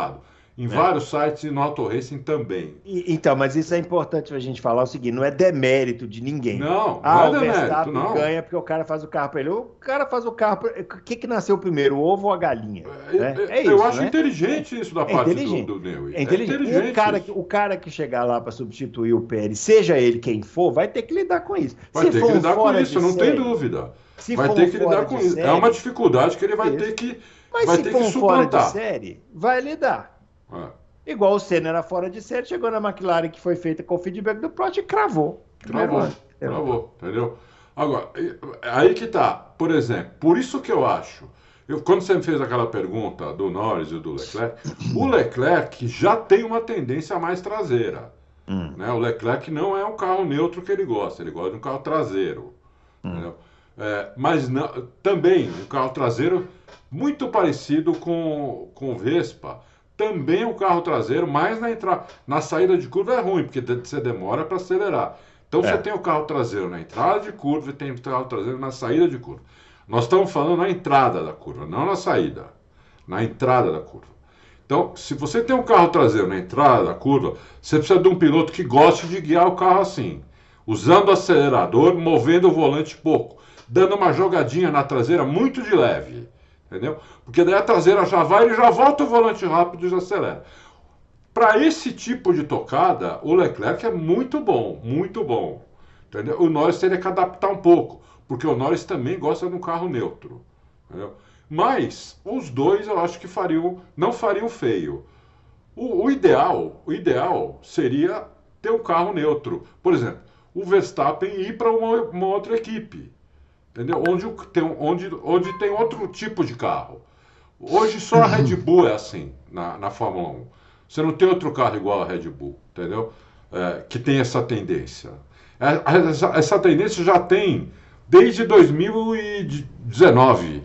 em é. vários sites e no Auto Racing também. E, então, mas isso é importante a gente falar o seguinte, não é demérito de ninguém. Não, ah, não é o demérito, Verstappen não. ganha porque o cara faz o carro para ele. O cara faz o carro para... O que, que nasceu primeiro, o ovo ou a galinha? É, né? é, é isso, Eu acho né? inteligente isso da é parte inteligente. do, do Newey. É inteligente. É inteligente o, cara, o cara que chegar lá para substituir o Pérez, seja ele quem for, vai ter que lidar com isso. Vai Se ter for que lidar fora com isso, não série, tem dúvida. Se vai for ter que lidar com isso. Série, é uma dificuldade que ele vai isso. ter que Mas vai se ter for que um fora de suplantar. série, vai lidar. É. Igual o Senna era fora de série, chegou na McLaren, que foi feita com o feedback do Prost e cravou. Cravou, cravou, entendeu? Agora, aí que tá, por exemplo, por isso que eu acho, eu, quando você me fez aquela pergunta do Norris e do Leclerc, o Leclerc já tem uma tendência mais traseira. Hum. Né? O Leclerc não é um carro neutro que ele gosta, ele gosta de um carro traseiro. Hum. Entendeu? É, mas não, também um carro traseiro muito parecido com, com o Vespa. Também o carro traseiro, mas na, entrada, na saída de curva é ruim, porque você demora para acelerar. Então é. você tem o carro traseiro na entrada de curva e tem o carro traseiro na saída de curva. Nós estamos falando na entrada da curva, não na saída. Na entrada da curva. Então, se você tem um carro traseiro na entrada da curva, você precisa de um piloto que goste de guiar o carro assim. Usando o acelerador, movendo o volante pouco. Dando uma jogadinha na traseira muito de leve. Entendeu? Porque daí a traseira já vai, ele já volta o volante rápido e já acelera. Para esse tipo de tocada, o Leclerc é muito bom, muito bom. Entendeu? O Norris teria que adaptar um pouco, porque o Norris também gosta de um carro neutro. Entendeu? Mas os dois eu acho que fariam, não fariam feio. O, o ideal, o ideal seria ter um carro neutro. Por exemplo, o Verstappen ir para uma, uma outra equipe. Entendeu? Onde tem, onde, onde tem outro tipo de carro. Hoje só a Red Bull é assim, na, na Fórmula um. Você não tem outro carro igual a Red Bull, entendeu? É, que tem essa tendência. Essa, essa tendência já tem desde dois mil e dezenove.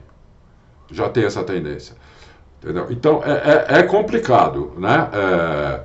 Já tem essa tendência. Entendeu? Então é, é, é complicado, né? É,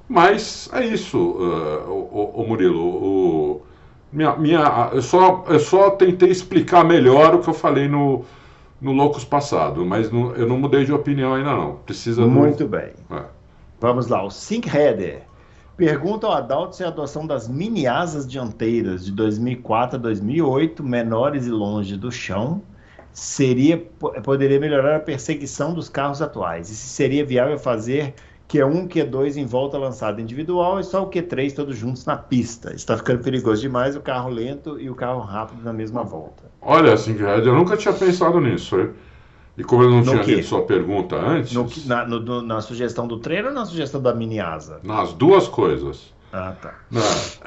mas é isso, uh, o, o Murilo. O, Minha, minha, eu, só, eu só tentei explicar melhor o que eu falei no, no Loucos passado, mas não, eu não mudei de opinião ainda não. Precisa Muito do... bem. É. Vamos lá, o Sync Header. Pergunta ao Adalto se a adoção das mini asas dianteiras de dois mil e quatro a dois mil e oito, menores e longe do chão, seria, poderia melhorar a perseguição dos carros atuais. E se seria viável fazer Q um, Q dois em volta lançada individual e só o Q três todos juntos na pista. Está ficando perigoso demais o carro lento e o carro rápido na mesma volta. Olha, assim, eu nunca tinha pensado nisso. Hein? E como eu não no tinha quê? lido sua pergunta antes... No, na, no, na sugestão do treino ou na sugestão da mini asa? Nas duas coisas. Ah, tá. Na,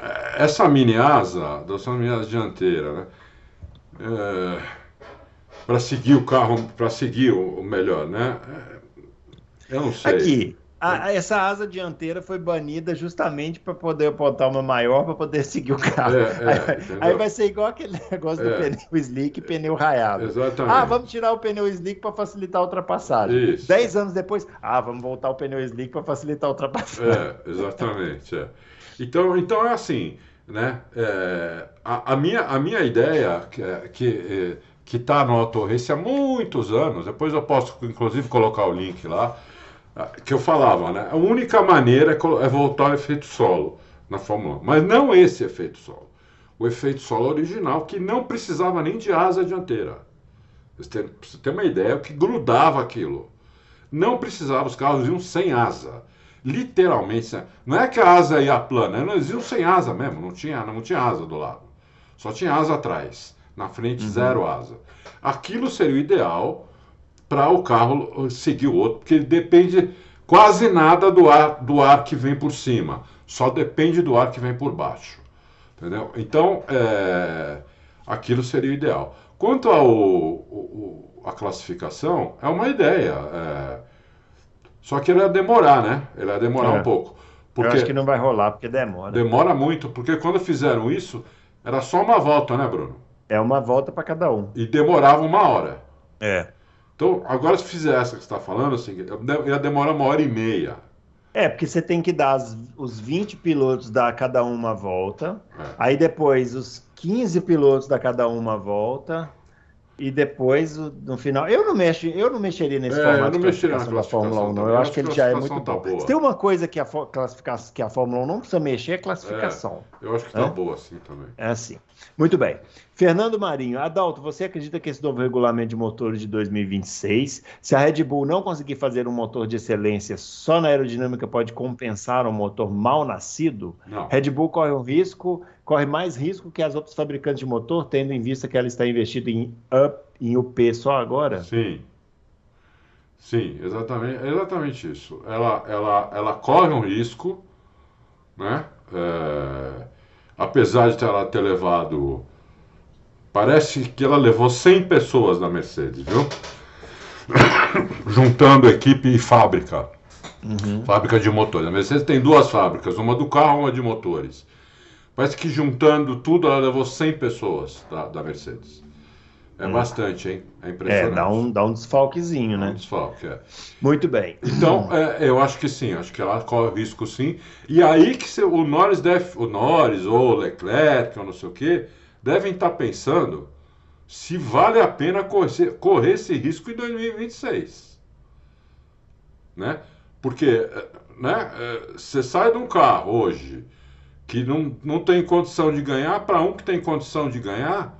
essa mini asa, essa mini asa dianteira, né? É, para seguir o carro, para seguir o, o melhor, né? Eu não sei. Aqui. A, essa asa dianteira foi banida justamente para poder botar uma maior para poder seguir o carro. É, é, aí, aí vai ser igual aquele negócio é. do pneu slick e pneu raiado. Exatamente. Ah, vamos tirar o pneu slick para facilitar a ultrapassagem. Isso. Dez anos depois, ah, vamos voltar o pneu slick para facilitar a ultrapassagem. É, exatamente. É. Então, então é assim, né? É, a, a, minha, a minha ideia que que que está no Auto Racing há muitos anos. Depois eu posso, inclusive, colocar o link lá. Que eu falava, né? A única maneira é voltar ao efeito solo na Fórmula um. Mas não esse efeito solo. O efeito solo original, que não precisava nem de asa dianteira. Você tem, você tem uma ideia que grudava aquilo. Não precisava, os carros iam sem asa. Literalmente. Não é que a asa ia plana, eles iam sem asa mesmo. Não tinha, não tinha asa do lado. Só tinha asa atrás. Na frente, uhum. zero asa. Aquilo seria o ideal para o carro seguir o outro, porque ele depende quase nada do ar, do ar que vem por cima, só depende do ar que vem por baixo, entendeu? Então, é, aquilo seria o ideal. Quanto ao, o, a classificação, é uma ideia, é, só que ele ia demorar, né? Ele ia demorar é. um pouco. Porque eu acho que não vai rolar, porque demora. Demora muito, porque quando fizeram isso, era só uma volta, né, Bruno? É uma volta para cada um. E demorava uma hora. É. Então, agora se fizer essa que você está falando, assim, ia demorar uma hora e meia. É, porque você tem que dar as, os vinte pilotos dar cada uma volta, é. aí depois os quinze pilotos dar cada uma volta, E depois, no final, eu não mexo, eu não mexeria nesse É, formato eu não de mexeria na classificação da Fórmula um, não. classificação Eu também. acho que ele Acho que já a é muito classificação bom. tá boa. Se tem uma coisa que a, fo- classificação, que a Fórmula um não precisa mexer, é classificação. É, eu acho que tá né? boa assim também. É assim. Muito bem. Fernando Marinho, Adalto, você acredita que esse novo regulamento de motores de dois mil e vinte e seis, se a Red Bull não conseguir fazer um motor de excelência só na aerodinâmica, pode compensar um motor mal nascido? Não. Red Bull corre um risco, corre mais risco que as outras fabricantes de motor, tendo em vista que ela está investindo em, up, em U P só agora? Sim. Sim, exatamente, é exatamente isso. Ela, ela, ela corre um risco, né? É, apesar de ela ter levado. Parece que ela levou cem pessoas na Mercedes, viu? Juntando equipe e fábrica. Uhum. Fábrica de motores. A Mercedes tem duas fábricas, uma do carro e uma de motores. Parece que juntando tudo ela levou cem pessoas da, da Mercedes. É hum. bastante, hein? É impressionante. É, dá um, dá um desfalquezinho, dá né? Um desfalque, é. Muito bem. Então, é, eu acho que sim, acho que ela corre risco sim. E aí que se, o Norris deve, o Norris ou o Leclerc ou não sei o quê, devem estar pensando se vale a pena correr, correr esse risco em dois mil e vinte e seis. Né? Porque, né, você sai de um carro hoje que não, não tem condição de ganhar para um que tem condição de ganhar,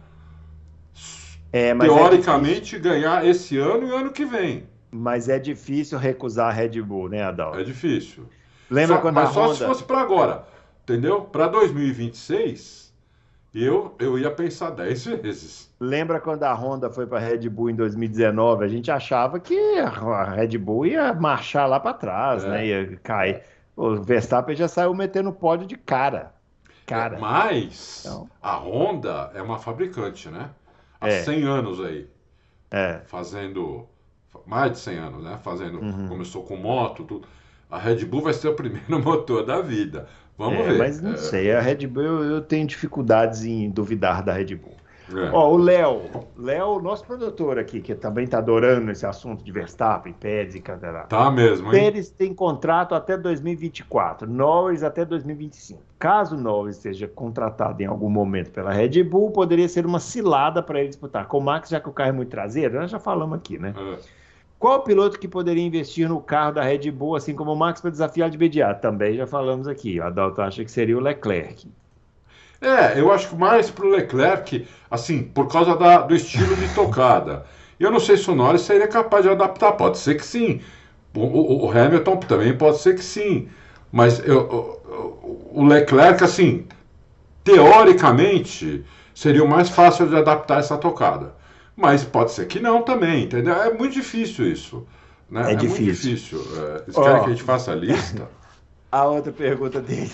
é, teoricamente é ganhar esse ano e ano que vem. Mas é difícil recusar a Red Bull, né, Adalto? É difícil. Lembra só, quando mas a só Honda... se fosse para agora, entendeu? Para dois mil e vinte e seis, eu, eu ia pensar dez vezes. Lembra quando a Honda foi para a Red Bull em dois mil e dezenove? A gente achava que a Red Bull ia marchar lá para trás, é. né? Ia cair. É. O Verstappen já saiu metendo pódio de cara. cara. É, mas então... a Honda é uma fabricante, né? Há é. cem anos aí. É. Fazendo... Mais de cem anos, né? Fazendo... Uhum. Começou com moto, tudo. A Red Bull vai ser o primeiro motor da vida. Vamos é, ver. Mas não é... sei. A Red Bull, eu, eu tenho dificuldades em duvidar da Red Bull. É. Ó, o Léo, Léo, nosso produtor aqui, que também está adorando esse assunto de Verstappen, Pérez e Cantará. Tá mesmo, hein? Pérez tem contrato até dois mil e vinte e quatro, Norris até dois mil e vinte e cinco. Caso Norris seja contratado em algum momento pela Red Bull, poderia ser uma cilada para ele disputar com o Max, já que o carro é muito traseiro, nós já falamos aqui, né? É. Qual piloto que poderia investir no carro da Red Bull, assim como o Max, para desafiar de imediato? Também já falamos aqui. O Adalto acha que seria o Leclerc. É, eu acho que mais pro Leclerc, assim, por causa da, do estilo de tocada. Eu não sei se o Norris seria capaz de adaptar, pode ser que sim. O, o, o Hamilton também pode ser que sim. Mas eu, o, o Leclerc, assim, teoricamente, seria o mais fácil de adaptar essa tocada. Mas pode ser que não também, entendeu? É muito difícil isso. Né? É, é difícil. muito difícil. É, eles querem oh. que a gente faça a lista? A outra pergunta dele.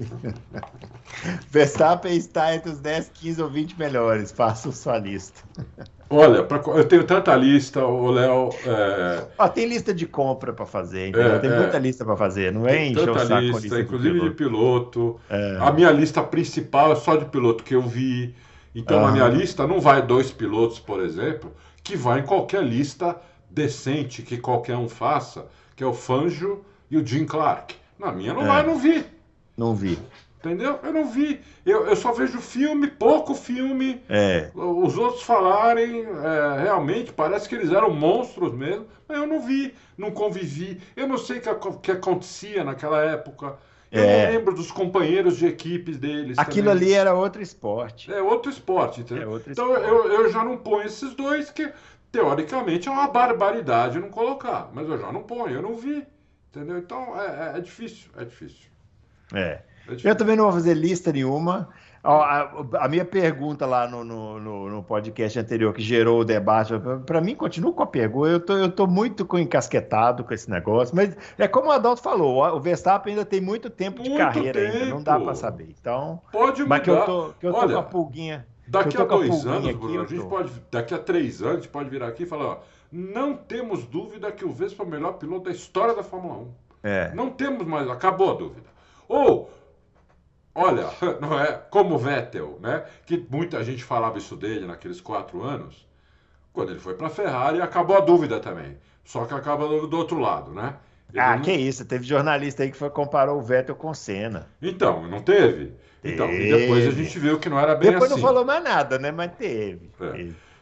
Verstappen está entre os dez, quinze ou vinte melhores. Faça sua lista. Olha, pra, eu tenho tanta lista, o Léo... É... Ah, tem lista de compra para fazer, entendeu? É, tem é, muita lista para fazer, não é encher o saco lista, lista inclusive de piloto. De piloto. É. A minha lista principal é só de piloto que eu vi. Então, ah. na minha lista não vai dois pilotos, por exemplo, que vai em qualquer lista decente que qualquer um faça, que é o Fangio e o Jim Clark. Na minha não é. vai, eu não vi. Não vi. Entendeu? Eu não vi. Eu, eu só vejo filme, pouco filme. É. Os outros falarem, é, realmente, parece que eles eram monstros mesmo. Mas eu não vi, não convivi. Eu não sei o que, que acontecia naquela época. Eu é. não lembro dos companheiros de equipes deles. Aquilo também. ali era outro esporte. É outro esporte, entendeu? É outro então esporte. Eu, eu já não ponho esses dois, que teoricamente é uma barbaridade não colocar. Mas eu já não ponho, eu não vi. Entendeu? Então é, é, é difícil, é difícil. É. é difícil. Eu também não vou fazer lista nenhuma. A, a, a minha pergunta lá no, no, no, no podcast anterior que gerou o debate, para mim, continua com a pergunta. Eu tô, eu tô muito encasquetado com esse negócio, mas é como o Adalto falou, o Verstappen ainda tem muito tempo de muito carreira tempo. ainda, não dá para saber. Então, pode mudar. Mas que eu tô, que eu tô Olha, com a pulguinha. Daqui a dois anos, aqui, Bruno, a gente pode, daqui a três anos, a gente pode virar aqui e falar, ó, não temos dúvida que o Vespa é o melhor piloto da história da Fórmula um. É. Não temos mais, acabou a dúvida. Ou, olha, não é como o Vettel, né? Que muita gente falava isso dele naqueles quatro anos. Quando ele foi para a Ferrari, acabou a dúvida também. Só que acaba do, do outro lado, né? Ele ah, não... que isso. Teve jornalista aí que foi, comparou o Vettel com o Senna. Então, não teve? teve. Então, e depois a gente viu que não era bem depois assim. Depois não falou mais nada, né? Mas teve. É. teve.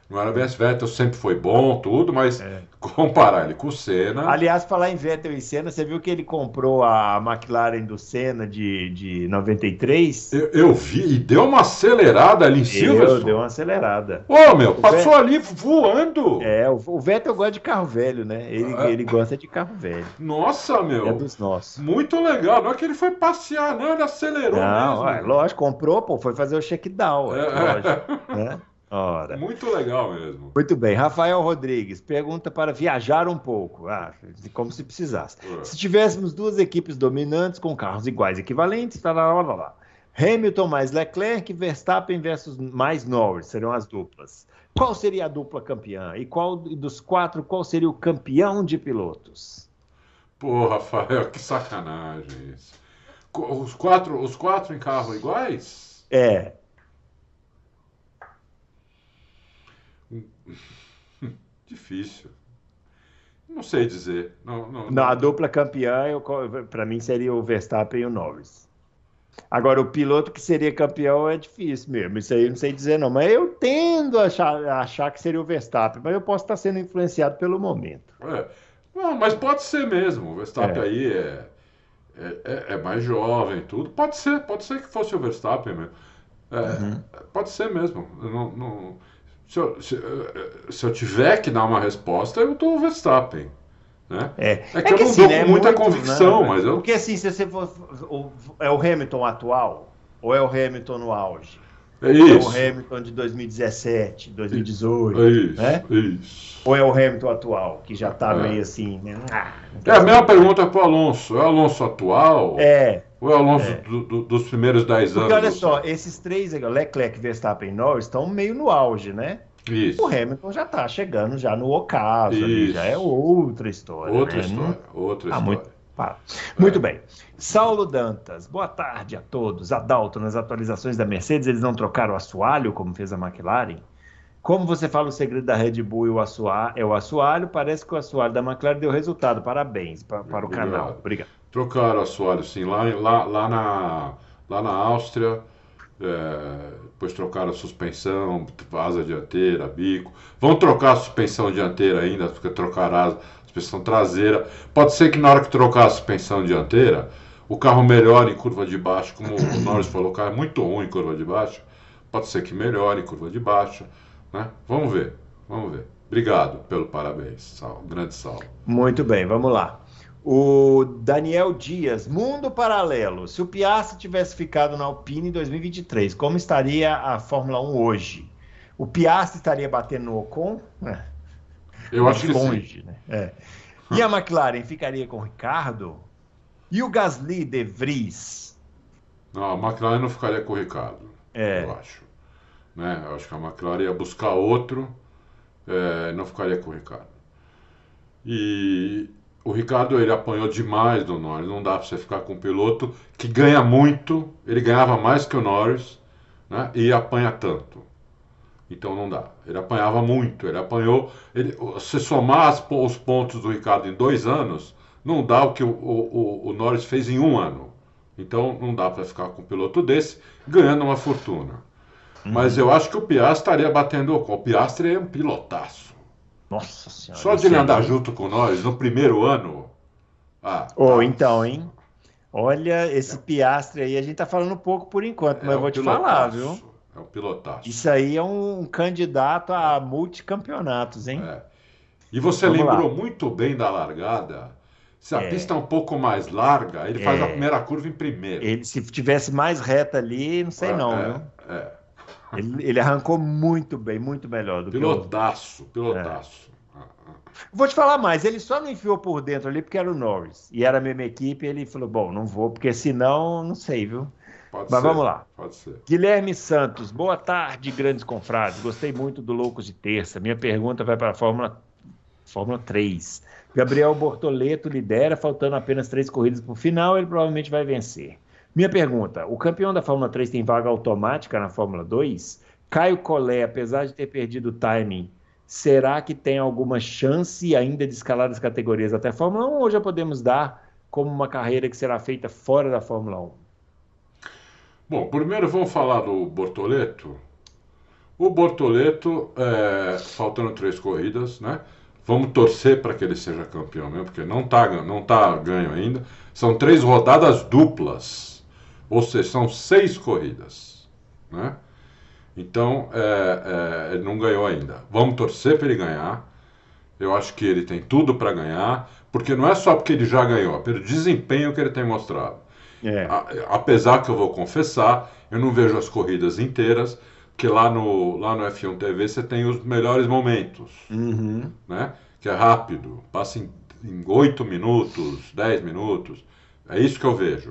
Não era bem esse Vettel, sempre foi bom, tudo, mas é. comparar ele com o Senna... Aliás, falar em Vettel e Senna, você viu que ele comprou a McLaren do Senna de, de noventa e três? Eu, eu vi, e deu uma acelerada ali em Silverstone. Deu uma acelerada. Ô, meu, o passou Vettel... ali voando. É, o, o Vettel gosta de carro velho, né? Ele, é. ele gosta de carro velho. Nossa, meu. É dos nossos. Muito legal. Não é que ele foi passear, não, ele acelerou não, mesmo. É, lógico, comprou, pô, foi fazer o check-down, é. lógico, né? Ora. Muito legal mesmo. Muito bem. Rafael Rodrigues pergunta para viajar um pouco. Ah, como se precisasse. É. Se tivéssemos duas equipes dominantes com carros iguais equivalentes, tá lá, lá, lá. Hamilton mais Leclerc, Verstappen versus mais Norris, seriam as duplas. Qual seria a dupla campeã? E qual dos quatro, qual seria o campeão de pilotos? Pô, Rafael, que sacanagem isso. Os quatro, os quatro em carro iguais? É. Difícil. Não sei dizer. Não, não, não, não. A dupla campeã, para mim, seria o Verstappen e o Norris. Agora, o piloto que seria campeão é difícil mesmo. Isso aí eu não sei dizer, não. Mas eu tendo a achar, a achar que seria o Verstappen. Mas eu posso estar sendo influenciado pelo momento. É. Não, mas pode ser mesmo. O Verstappen é. aí é, é, é mais jovem, tudo. Pode ser, pode ser que fosse o Verstappen mesmo. É, uhum. Pode ser mesmo. Não, não... Se eu, se, se eu tiver que dar uma resposta, eu dou o Verstappen. Né? É. é que é eu que não assim, dou né, com muita muito, convicção, né? mas eu... Porque assim, se você for... É o Hamilton atual? Ou é o Hamilton no auge? É isso. É o Hamilton de dois mil e dezessete, dois mil e dezoito, é isso, né? Isso. Ou é o Hamilton atual, que já tá é. meio assim... Né? Ah, é a mesma pergunta para o Alonso. É o Alonso atual? É. Ou é o Alonso é. Do, do, dos primeiros dez Porque anos? olha só, esses três, Leclerc, Verstappen e Norris, estão meio no auge, né? Isso. O Hamilton já está chegando já no ocaso, ali, já é outra história. Outra né? história, outra ah, história. Muito, é. muito bem. Saulo Dantas, boa tarde a todos. Adalto, nas atualizações da Mercedes, eles não trocaram o assoalho, como fez a McLaren? Como você fala o segredo da Red Bull e o assoalho, é o assoalho, parece que o assoalho da McLaren deu resultado. Parabéns para, para o Obrigado. canal. Obrigado. Trocaram o assoalho, sim. Lá, lá, lá, na, lá na Áustria... É, depois trocaram a suspensão, asa dianteira, bico. Vão trocar a suspensão dianteira ainda, porque trocaram a suspensão traseira. Pode ser que na hora que trocar a suspensão dianteira, o carro melhore em curva de baixo, como o Norris falou, o carro é muito ruim em curva de baixo. Pode ser que melhore em curva de baixo, né? Vamos ver, vamos ver. Obrigado pelo parabéns, Sal, grande Sal. Muito bem, vamos lá. O Daniel Dias, mundo paralelo. Se o Piastri tivesse ficado na Alpine em dois mil e vinte e três, como estaria a Fórmula um hoje? O Piastri estaria batendo no Ocon? É. Eu acho que longe, sim. Né? É. E a McLaren ficaria com o Ricardo? E o Gasly, De Vries? Não, a McLaren não ficaria com o Ricardo, é. eu acho. Né? Eu acho que a McLaren ia buscar outro, é, não ficaria com o Ricardo. E... O Ricardo, ele apanhou demais do Norris, não dá para você ficar com um piloto que ganha muito, ele ganhava mais que o Norris, né, e apanha tanto. Então não dá. Ele apanhava muito, ele apanhou... Ele, se somar as, os pontos do Ricardo em dois anos, não dá o que o, o, o Norris fez em um ano. Então não dá para ficar com um piloto desse, ganhando uma fortuna. Uhum. Mas eu acho que o Piastri estaria batendo o... O Piastri é um pilotaço. Nossa Senhora. Só de ele andar junto com nós no primeiro ano. Ah, Ou oh, então, hein? Olha, esse Piastri aí, a gente tá falando pouco por enquanto, mas é eu vou te falar, viu? É um pilotaço. Isso aí é um candidato a multicampeonatos, hein? É. E você Vamos lembrou lá. muito bem da largada. Se a é. pista é um pouco mais larga, ele é. faz a primeira curva em primeiro. Ele, se tivesse mais reta ali, não sei é, não, é, viu? É. Ele, ele arrancou muito bem, muito melhor do pilotaço, que o... Pilotaço, é. Vou te falar mais, ele só não enfiou por dentro ali porque era o Norris. E era a mesma equipe, ele falou, bom, não vou, porque senão, não sei, viu? Pode Mas ser, vamos lá. Pode ser. Guilherme Santos, boa tarde, grandes confrades. Gostei muito do Loucos de Terça. Minha pergunta vai para a Fórmula, Fórmula três. Gabriel Bortoleto lidera, faltando apenas três corridas para o final, ele provavelmente vai vencer. Minha pergunta, o campeão da Fórmula três tem vaga automática na Fórmula dois? Caio Collet, apesar de ter perdido o timing, será que tem alguma chance ainda de escalar as categorias até a Fórmula um ou já podemos dar como uma carreira que será feita fora da Fórmula um? Bom, primeiro vamos falar do Bortoleto. O Bortoleto, é, faltando três corridas, né? Vamos torcer para que ele seja campeão mesmo, porque não está não tá ganho ainda. São três rodadas duplas, ou seja, são seis corridas, né? Então, é, é, ele não ganhou ainda. Vamos torcer para ele ganhar. Eu acho que ele tem tudo para ganhar, porque não é só porque ele já ganhou, é pelo desempenho que ele tem mostrado. É. A, apesar que eu vou confessar, eu não vejo as corridas inteiras, porque lá no, lá no F um T V você tem os melhores momentos, uhum. né? Que é rápido, passa em oito minutos, dez minutos, é isso que eu vejo.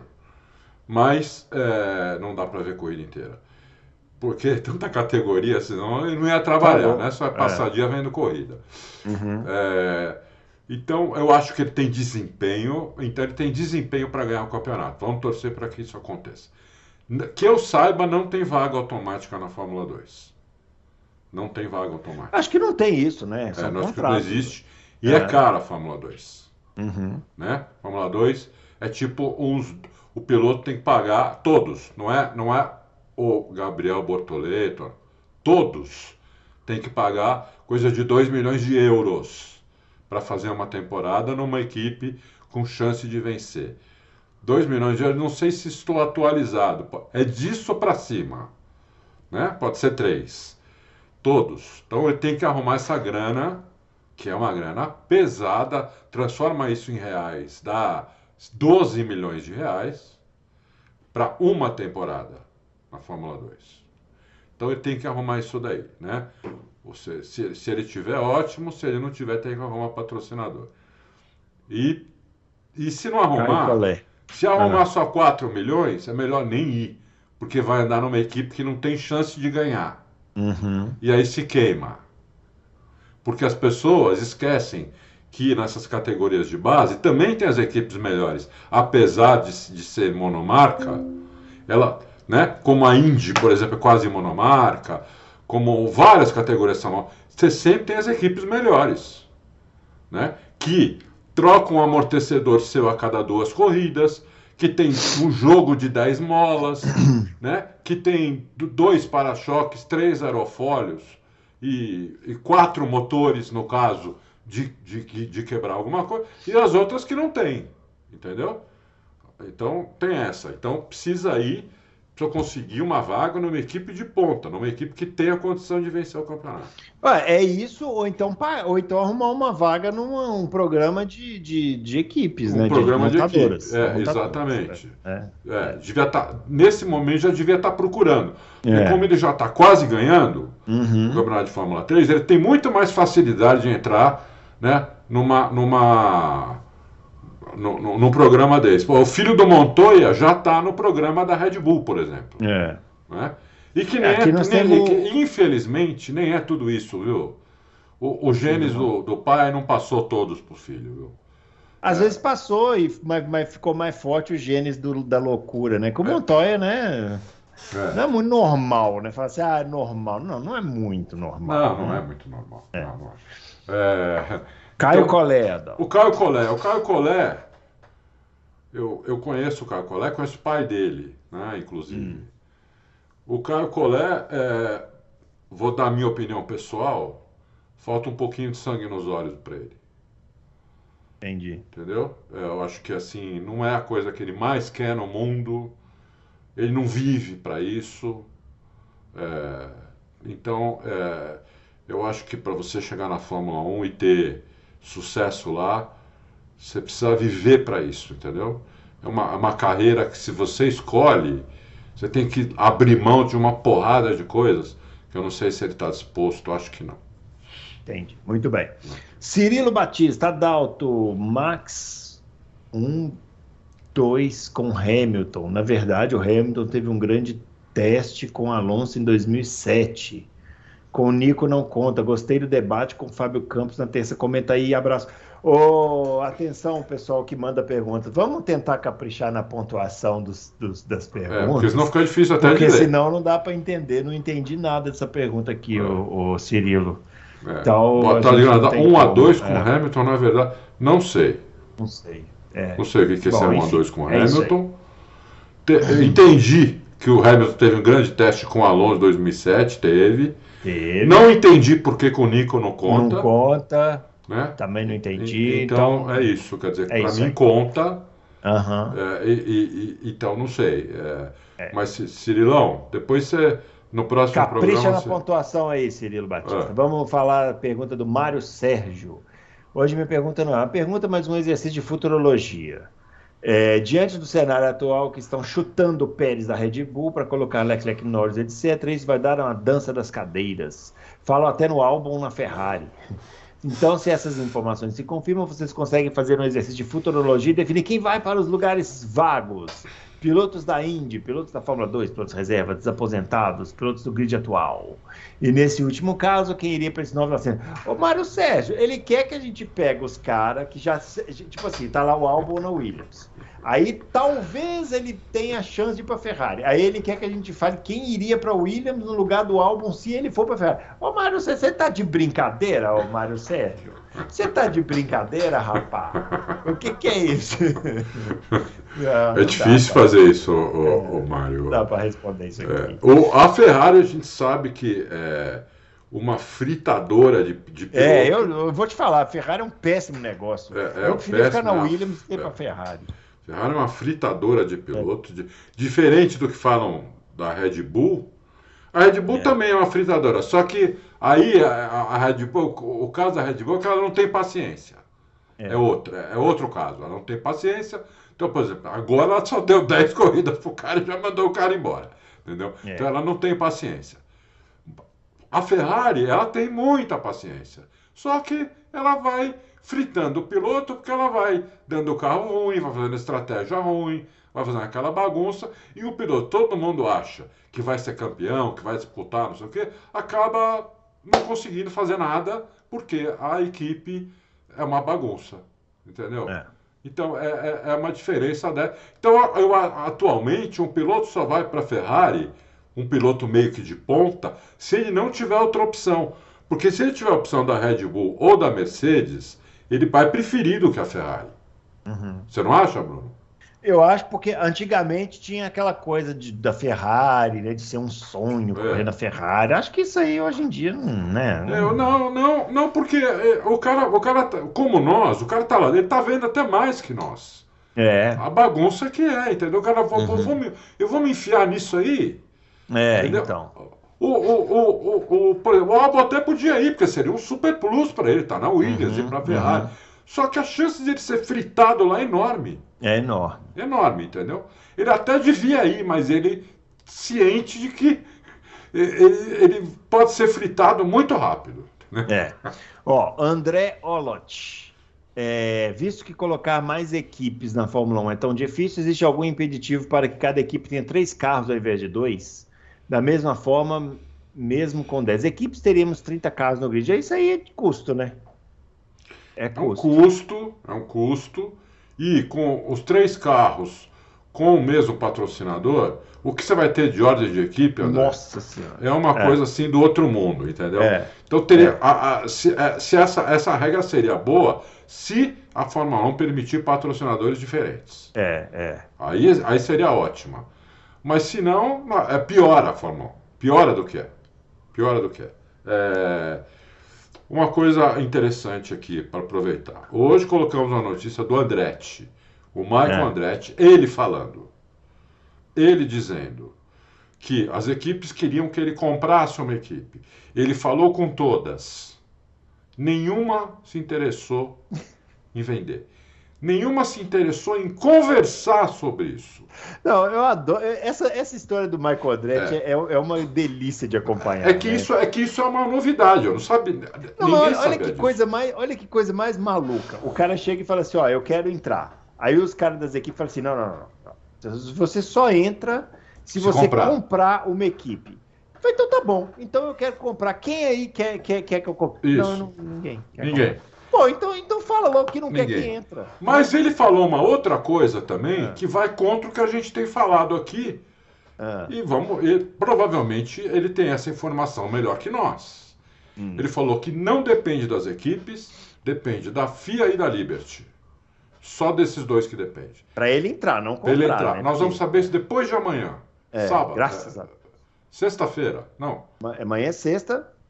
Mas é, não dá para ver corrida inteira. Porque é tanta categoria, senão ele não ia trabalhar, tá, né? Só é passar é. dia vendo corrida. Uhum. É, então, eu acho que ele tem desempenho, então ele tem desempenho para ganhar o campeonato. Vamos torcer para que isso aconteça. Que eu saiba, não tem vaga automática na Fórmula dois. Não tem vaga automática. Acho que não tem isso, né? É, acho que não existe. E é, é cara a Fórmula dois. Uhum. Né? Fórmula dois é tipo uns... O piloto tem que pagar todos, não é, não é o Gabriel Bortoleto, todos têm que pagar coisa de dois milhões de euros para fazer uma temporada numa equipe com chance de vencer. dois milhões de euros, não sei se estou atualizado, é disso para cima, né? Pode ser três, todos. Então ele tem que arrumar essa grana, que é uma grana pesada, transforma isso em reais, dá doze milhões de reais para uma temporada na Fórmula dois. Então ele tem que arrumar isso daí, né? Se, se, se ele tiver, ótimo, se ele não tiver, tem que arrumar patrocinador. E, e se não arrumar, se arrumar ah. só quatro milhões, é melhor nem ir, porque vai andar numa equipe que não tem chance de ganhar. Uhum. E aí se queima. Porque as pessoas esquecem que nessas categorias de base também tem as equipes melhores. Apesar de, de ser monomarca, ela, né, como a Indy, por exemplo, é quase monomarca, como várias categorias são, você sempre tem as equipes melhores, né, que trocam um amortecedor seu a cada duas corridas, que tem um jogo de dez molas, né, que tem dois para-choques, três aerofólios e, e quatro motores, no caso, de, de, de quebrar alguma coisa, e as outras que não tem, entendeu? Então, tem essa. Então, precisa ir para conseguir uma vaga numa equipe de ponta, numa equipe que tenha condição de vencer o campeonato. É isso, ou então, ou então arrumar uma vaga num um programa de, de, de equipes, um né? programa de, de equipes, é, exatamente. É, é. Devia tá, nesse momento já devia estar tá procurando. É. E como ele já está quase ganhando uhum. o campeonato de Fórmula três, ele tem muito mais facilidade de entrar, né, numa... numa No, no, no programa desse. Pô, o filho do Montoya já está no programa da Red Bull, por exemplo. É. Né? E que nem é, é nem, temos... que, infelizmente, nem é tudo isso, viu? O, o genes do, do pai não passou todos pro filho, viu? Às é. vezes passou, e, mas, mas ficou mais forte o genes do, da loucura, né? Como o é. Montoya, né? É. Não é muito normal, né? Fala assim, ah, é normal. Não, não é muito normal. Não, né? não é muito normal. É. Não, não é. Caio então, Collet. O Caio Collet. O Caio Collet, eu, eu conheço o Caio Collet, conheço o pai dele, né, inclusive. Hum. O Caio Collet, é, vou dar a minha opinião pessoal, falta um pouquinho de sangue nos olhos para ele. Entendi. Entendeu? É, eu acho que assim, não é a coisa que ele mais quer no mundo, ele não vive para isso. É, então, é, eu acho que para você chegar na Fórmula um e ter sucesso lá, você precisa viver para isso, entendeu? É uma, uma carreira que, se você escolhe, você tem que abrir mão de uma porrada de coisas que eu não sei se ele está disposto, acho que não. Entendi, muito bem. Cirilo Batista, Adalto, Max um, dois com Hamilton. Na verdade, o Hamilton teve um grande teste com Alonso em dois mil e sete. Com o Nico não conta. Gostei do debate com o Fábio Campos na terça. Comenta aí, abraço. Oh, atenção, pessoal que manda perguntas. Vamos tentar caprichar na pontuação dos, dos, das perguntas. É, porque senão fica difícil até Porque de ler. senão não dá para entender. Não entendi nada dessa pergunta aqui, é. o, o Cirilo. É. Então, tá ligado? um a dois com o é. Hamilton, na verdade, não sei. Não sei. É. Não sei o que é esse um a dois com o Hamilton. É Te, entendi que o Hamilton teve um grande teste com o Alonso em dois mil e sete, teve. Teve. Não entendi por que, que o Nico não conta. Não conta. Né? Também não entendi. Então, então é isso. Quer dizer, é para mim aí. conta. Uhum. É, e, e, e, então, não sei. É, é. Mas, Cirilão, depois você, no próximo Capricha programa... Capricha na você... pontuação aí, Cirilo Batista. É. Vamos falar a pergunta do Mário Sérgio. Hoje minha pergunta não é uma pergunta, mas um exercício de futurologia. É, diante do cenário atual, que estão chutando o Pérez da Red Bull para colocar Leclerc, Norris, etcétera, isso vai dar uma dança das cadeiras. Falam até no álbum na Ferrari. Então, se essas informações se confirmam, vocês conseguem fazer um exercício de futurologia e definir quem vai para os lugares vagos. Pilotos da Indy, pilotos da Fórmula dois, pilotos reserva, desaposentados, pilotos do grid atual. E nesse último caso, quem iria para esse novo assento? O Mário Sérgio, ele quer que a gente pegue os caras que já... Tipo assim, tá lá o Albon na Williams. Aí talvez ele tenha a chance de ir para a Ferrari. Aí ele quer que a gente fale quem iria para a Williams no lugar do Albon se ele for para a Ferrari. Ô Mário Sérgio, você tá de brincadeira, ô Mário Sérgio? Você tá de brincadeira, rapaz? O que que é isso? Não, é difícil pra... fazer isso, o, é, o Mário. Não dá para responder isso aqui. É, o, a Ferrari a gente sabe que é uma fritadora de, de piloto. É, eu, eu vou te falar, a Ferrari é um péssimo negócio. É, é eu um prefiro ficar na péssimo, Williams do que ir é. para a Ferrari. Ferrari é uma fritadora de piloto, de, diferente do que falam da Red Bull. A Red Bull é. também é uma fritadora, só que aí a, a Red Bull, o caso da Red Bull é que ela não tem paciência. É, é, outro, é outro caso, ela não tem paciência. Então, por exemplo, agora ela só deu dez corridas pro cara e já mandou o cara embora. Entendeu? É. Então ela não tem paciência. A Ferrari, ela tem muita paciência. Só que ela vai fritando o piloto porque ela vai dando o carro ruim, vai fazendo estratégia ruim, vai fazendo aquela bagunça, e o piloto, todo mundo acha que vai ser campeão, que vai disputar, não sei o quê, acaba não conseguindo fazer nada porque a equipe é uma bagunça, entendeu? É. Então, é, é, é uma diferença dessa. Então, eu, atualmente, um piloto só vai para a Ferrari, um piloto meio que de ponta, se ele não tiver outra opção. Porque se ele tiver a opção da Red Bull ou da Mercedes, ele vai preferir do que a Ferrari. Uhum. Você não acha, Bruno? Eu acho porque antigamente tinha aquela coisa de, da Ferrari, né, de ser um sonho é. correr na Ferrari. Acho que isso aí hoje em dia não, né? Não, não, não, não porque o cara, o cara, como nós, o cara tá lá, ele tá vendo até mais que nós. É. A bagunça que é, entendeu? O cara, uhum. eu, vou me, eu vou me enfiar nisso aí. É, entendeu? Então. O, o, o, o, o, por exemplo, o Albon até podia ir, porque seria um super plus para ele, tá na Williams, uhum, ir para a Ferrari. Uhum. Só que a chance de ele ser fritado lá é enorme. É enorme. Enorme, entendeu? Ele até devia ir, mas ele ciente de que ele, ele pode ser fritado muito rápido. Né? É. Ó, André Olot. É, visto que colocar mais equipes na Fórmula um é tão difícil, existe algum impeditivo para que cada equipe tenha três carros ao invés de dois? Da mesma forma, mesmo com dez equipes, teríamos trinta carros no grid. Isso aí é de custo, né? É custo. É um custo, é um custo. E com os três carros com o mesmo patrocinador, o que você vai ter de ordem de equipe, André? Nossa Senhora. É uma é. coisa assim do outro mundo, entendeu? É. Então teria. É. A, a, se se essa, essa regra seria boa se a Fórmula um permitir patrocinadores diferentes. É, é. Aí, aí seria ótima. Mas se não, é piora a Fórmula um. Piora do que é. Piora do que é. É. Uma coisa interessante aqui para aproveitar. Hoje colocamos uma notícia do Andretti, o Michael é. Andretti, ele falando, ele dizendo que as equipes queriam que ele comprasse uma equipe. Ele falou com todas, nenhuma se interessou em vender. Nenhuma se interessou em conversar sobre isso. Não, eu adoro. Essa, essa história do Michael Andretti é, é, é uma delícia de acompanhar. É que, né? isso, é que isso é uma novidade, eu não sabia. Não, olha, olha, que coisa mais, olha que coisa mais maluca. O cara chega e fala assim: ó, eu quero entrar. Aí os caras das equipes falam assim: não, não, não. não. Você só entra se, se você comprar. comprar uma equipe. Eu falei, então tá bom. Então eu quero comprar. Quem aí quer, quer, quer que eu compre? Isso. Não, não, ninguém. Quer ninguém. Comprar. Pô, então, então fala logo que não Ninguém. quer que entra. Mas ele falou uma outra coisa também, é. que vai contra o que a gente tem falado aqui. É. E vamos, e, provavelmente ele tem essa informação melhor que nós. Hum. Ele falou que não depende das equipes, depende da F I A e da Liberty. Só desses dois que depende. Para ele entrar, não comprar. Ele entrar. Né? Nós vamos saber isso depois de amanhã. É, sábado. Graças é, a Deus. Sexta-feira, não. Amanhã é sexta.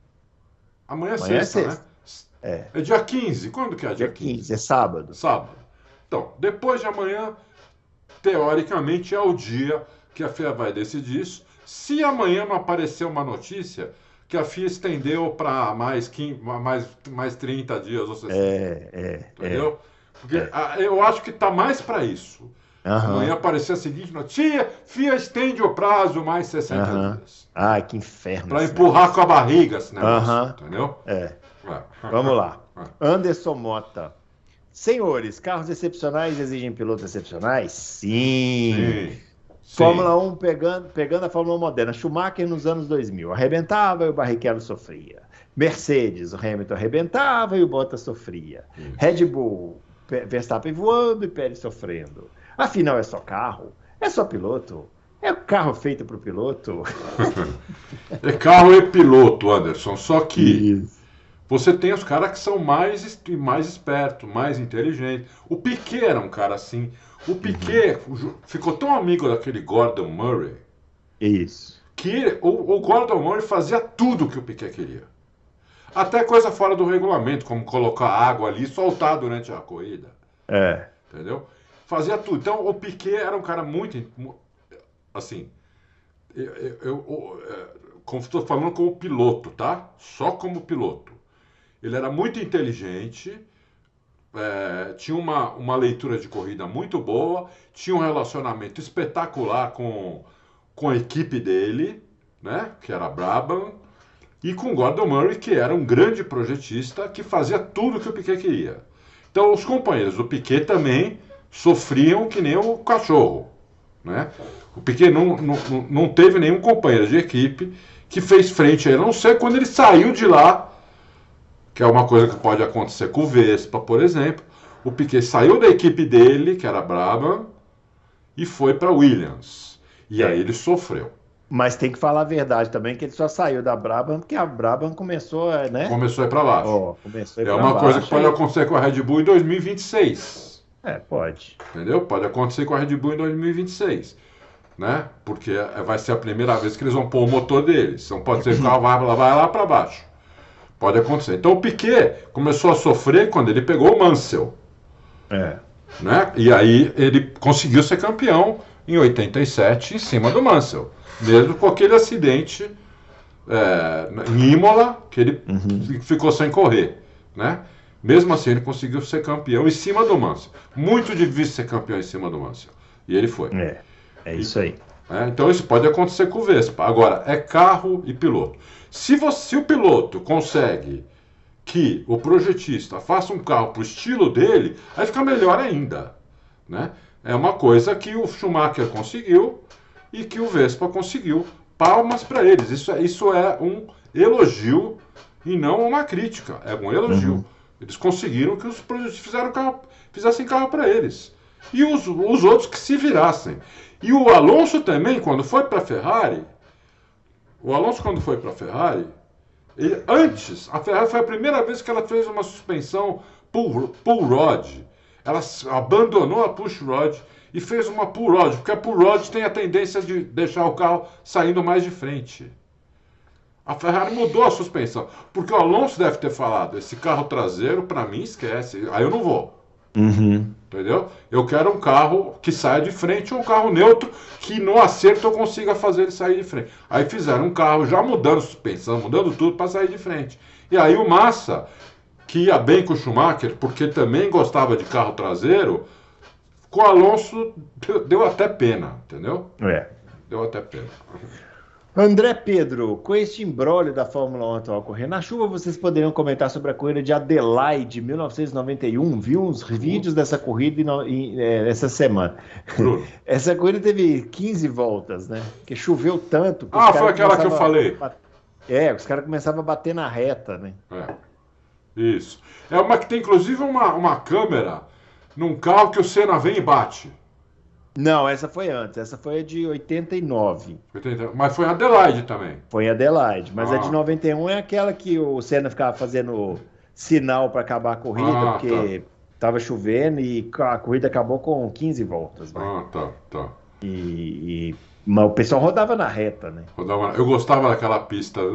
Amanhã é Amanhã é sexta, sexta. né? É. É dia quinze. Quando que é dia, Dia quinze, é sábado. Sábado. Então, depois de amanhã, teoricamente, é o dia que a F I A vai decidir isso. Se amanhã não aparecer uma notícia que a F I A estendeu para mais, mais, mais trinta dias ou sessenta. É, é. Entendeu? É, Porque é. a, eu acho que está mais para isso. Uhum. Amanhã aparecer a seguinte notícia: F I A estende o prazo mais sessenta uhum. dias. Ai, que inferno. Para empurrar negócio. Com a barriga esse negócio. Uhum. Entendeu? É. é. Vamos lá. Anderson Mota. Senhores, carros excepcionais exigem pilotos excepcionais? Sim. Sim. Fórmula um pegando, pegando a Fórmula um moderna. Schumacher nos anos dois mil arrebentava e o Barrichello sofria. Mercedes, o Hamilton arrebentava e o Bottas sofria. Hum. Red Bull, Verstappen voando e Pérez sofrendo. Afinal, é só carro? É só piloto? É carro feito para o piloto? É carro e piloto, Anderson. Só que Isso. você tem os caras que são mais, mais espertos, mais inteligentes. O Piquet era um cara assim. O Piquet uhum. ficou tão amigo daquele Gordon Murray. Isso. Que o, o Gordon Murray fazia tudo que o Piquet queria. Até coisa fora do regulamento, como colocar água ali e soltar durante a corrida. É. Entendeu? Fazia tudo. Então o Piquet era um cara muito. Assim. Eu, eu, eu estou falando como piloto, tá? Só como piloto. Ele era muito inteligente. É, tinha uma, uma leitura de corrida muito boa, tinha um relacionamento espetacular com, com a equipe dele, né, que era a Brabham, e com o Gordon Murray, que era um grande projetista que fazia tudo que o Piquet queria. Então os companheiros do Piquet também sofriam que nem o cachorro, né? O Piquet não, não, não teve nenhum companheiro de equipe que fez frente a ele, a não ser quando ele saiu de lá, que é uma coisa que pode acontecer com o Vespa, por exemplo. O Piquet saiu da equipe dele, que era a Brabham, e foi para Williams. E é. aí ele sofreu. Mas tem que falar a verdade também, que ele só saiu da Brabham porque a Brabham começou, né? Começou a ir para baixo. Oh, começou a ir é pra uma baixo, coisa que pode aí. acontecer com a Red Bull em dois mil e vinte e seis. É, pode. Entendeu? Pode acontecer com a Red Bull em dois mil e vinte e seis. Né? Porque vai ser a primeira vez que eles vão pôr o motor deles. Então pode ser que o carro vai, vai lá para baixo. Pode acontecer. Então o Piquet começou a sofrer quando ele pegou o Mansell. É. Né? E aí ele conseguiu ser campeão em oitenta e sete em cima do Mansell. Mesmo com aquele acidente é, em Imola, que ele uhum. ficou sem correr. Né? Mesmo assim ele conseguiu ser campeão em cima do Mansell. Muito difícil ser campeão em cima do Mansell. E ele foi. É, é isso aí. É, então isso pode acontecer com o Vespa. Agora, é carro e piloto. Se, você, se o piloto consegue que o projetista faça um carro para o estilo dele, aí fica melhor ainda. Né? É uma coisa que o Schumacher conseguiu e que o Vespa conseguiu. Palmas para eles. Isso é, isso é um elogio e não uma crítica. É um elogio. Uhum. Eles conseguiram que os projetistas fizeram carro, fizessem carro para eles. E os, os outros que se virassem. E o Alonso também, quando foi para a Ferrari, o Alonso quando foi para a Ferrari, ele, antes, a Ferrari foi a primeira vez que ela fez uma suspensão pull, pull rod. Ela abandonou a push rod e fez uma pull rod, porque a pull rod tem a tendência de deixar o carro saindo mais de frente. A Ferrari mudou a suspensão, porque o Alonso deve ter falado, esse carro traseiro, para mim, esquece, aí eu não vou. Uhum. Entendeu? Eu quero um carro que saia de frente ou um carro neutro que no acerto eu consiga fazer ele sair de frente. Aí fizeram um carro já mudando suspensão, mudando tudo para sair de frente. E aí o Massa, que ia bem com o Schumacher, porque também gostava de carro traseiro, com o Alonso deu, deu até pena, entendeu? É. Deu até pena. André Pedro, com este imbróglio da Fórmula um atual correndo na chuva, vocês poderiam comentar sobre a corrida de Adelaide, mil novecentos e noventa e um? Viu uns vídeos dessa corrida em, em, é, essa semana. Essa corrida teve quinze voltas, né? Porque choveu tanto. Que ah, foi aquela que eu falei. A... É, os caras começavam a bater na reta, né? É, isso. É uma que tem inclusive uma, uma câmera num carro que o Senna vem e bate. Não, essa foi antes. Essa foi a de oitenta e nove. Mas foi em Adelaide também. Foi em Adelaide. Mas ah. a de noventa e um é aquela que o Senna ficava fazendo sinal para acabar a corrida, ah, porque estava tá. chovendo e a corrida acabou com quinze voltas. Né? Ah, tá, tá. E, e... Mas o pessoal rodava na reta, né? Rodava... Eu gostava daquela pista, viu?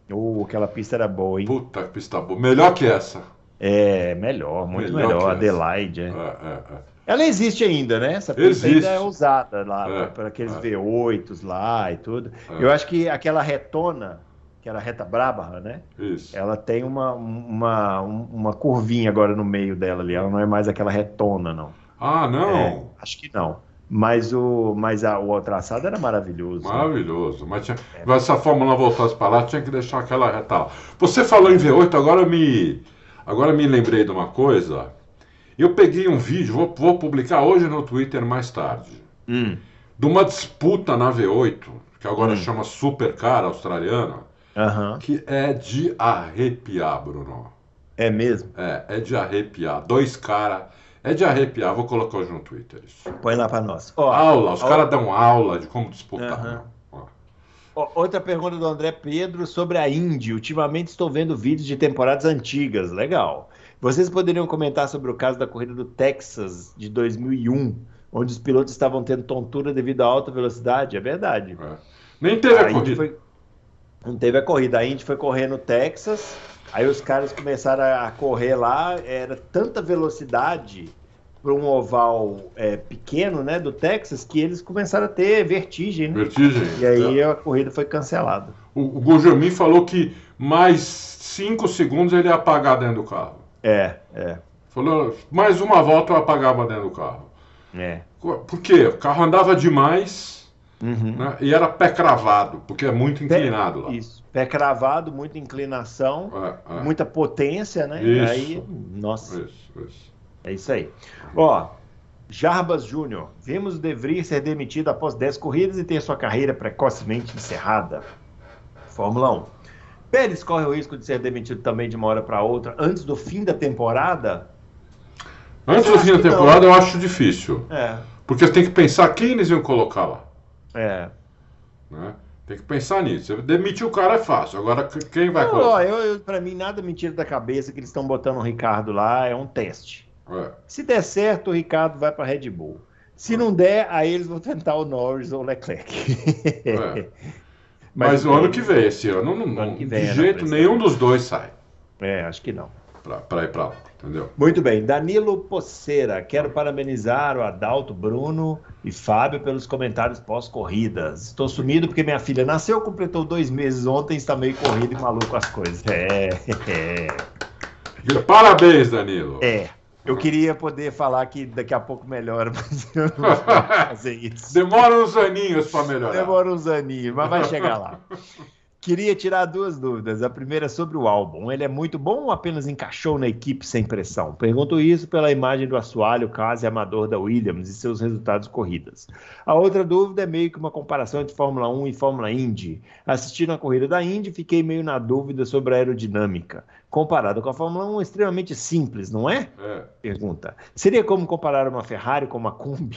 Uh, aquela pista era boa, hein? Puta, que pista boa. Melhor que essa. É, melhor, muito melhor. Melhor que Adelaide. É. É, é, é. Ela existe ainda, né? Essa pista Existe. ainda é usada lá, É, para aqueles é. V oito lá e tudo. É. Eu acho que aquela retona, que era a reta Brabham, né? Isso. Ela tem uma, uma, uma curvinha agora no meio dela ali. Ela não é mais aquela retona, não. Ah, não. É, acho que não. Mas o, mas a, o traçado era maravilhoso. Né? Maravilhoso. Mas, tinha, mas se a Fórmula voltasse para lá, tinha que deixar aquela reta. Você falou em V oito, agora me, agora me lembrei de uma coisa. Eu peguei um vídeo, vou, vou publicar hoje no Twitter mais tarde, Hum. de uma disputa na V oito, que agora Hum. chama Supercar australiana, Uhum. que é de arrepiar, Bruno. É mesmo? É, é de arrepiar. Dois caras. É de arrepiar. Vou colocar hoje no Twitter isso. Põe lá para nós. Ó, Aula. Os ó, caras dão aula de como disputar. Aham. meu. Ó. ó, outra pergunta do André Pedro sobre a Indy. Ultimamente estou vendo vídeos de temporadas antigas. Legal. Vocês poderiam comentar sobre o caso da corrida do Texas de dois mil e um, onde os pilotos estavam tendo tontura devido à alta velocidade? É verdade. É. Nem teve a, A Indy corrida. foi- Não teve a corrida. A Indy foi correr no Texas. Aí os caras começaram a correr lá. Era tanta velocidade para um oval é, pequeno, né, do Texas, que eles começaram a ter vertigem, né? Vertigem. E aí É. a corrida foi cancelada. O, o Gugelmin falou que mais cinco segundos ele ia apagar dentro do carro. É, é, Falou, mais uma volta eu apagava dentro do carro. é. Por quê? O carro andava demais, Uhum. né, e era pé cravado, porque é muito Pé- inclinado lá. Isso. Pé cravado, muita inclinação, É, é. muita potência, né? Isso. Aí, nossa, Isso, isso. é isso aí. Ó, Jarbas Júnior, vimos o De Vries ser demitido após dez corridas e ter sua carreira precocemente encerrada. Fórmula um. Pérez corre o risco de ser demitido também de uma hora para outra antes do fim da temporada? Antes Eu do acho fim da que não. temporada eu acho difícil. É, Porque você tem que pensar quem eles iam colocar lá. é. Né? Tem que pensar nisso. Você demitir o cara é fácil. Agora quem vai Não, colocar? ó, eu, eu, pra mim, nada me tira da cabeça que eles estão botando o Ricardo lá, é um teste. É. Se der certo, o Ricardo vai para Red Bull. Se não der, aí eles vão tentar o Norris ou o Leclerc. É. Mas no o ano Pérez- que vem, esse ano, não, ano que de vem, é, não, jeito precisa. nenhum dos dois sai É, acho que não. para ir para lá, entendeu? Muito bem, Danilo Pocera, quero parabenizar o Adalto, Bruno e Fábio pelos comentários pós-corridas. Estou sumido porque minha filha nasceu, completou dois meses ontem, está meio corrido e maluco com as coisas. É, é, Parabéns, Danilo. é. Eu queria poder falar que daqui a pouco melhora, mas eu não vou fazer isso. Demora uns aninhos para melhorar. Demora uns aninhos, mas vai chegar lá. Queria tirar duas dúvidas. A primeira é sobre o álbum. Ele é muito bom ou apenas encaixou na equipe sem pressão? Pergunto isso pela imagem do assoalho quase amador da Williams e seus resultados corridas. A outra dúvida é meio que uma comparação entre Fórmula um e Fórmula Indy. Assistindo a corrida da Indy, fiquei meio na dúvida sobre a aerodinâmica. Comparado com a Fórmula um, é extremamente simples, não é? É. Pergunta. Seria como comparar uma Ferrari com uma Kombi?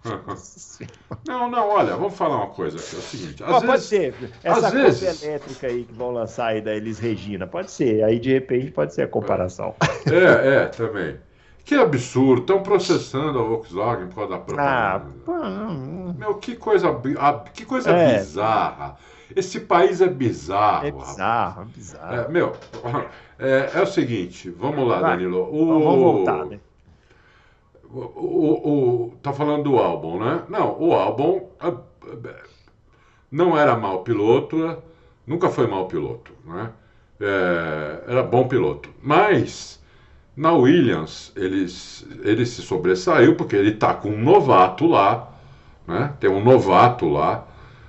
Não, não, olha, vamos falar uma coisa aqui. É o seguinte, às Ó, pode vezes, ser. Essa às Kombi vezes- elétrica aí que vão lançar aí da Elis Regina, pode ser. Aí de repente pode ser a comparação. É, é, também. Que absurdo, estão processando a Volkswagen por causa da Ah, propaganda. pô, não, Meu, que coisa, bi- ah, que coisa É. bizarra. Esse país é bizarro. é rapaz. bizarro, é bizarro. É, meu, é, é o seguinte, vamos lá, Vai. Danilo. O, Vamos voltar, né? O, o, o- tá falando do álbum, né? Não, o álbum é, é, não era mau piloto, nunca foi mau piloto, né? É, era bom piloto. Mas na Williams ele, ele se sobressaiu porque ele tá com um novato lá, né? Tem um novato lá.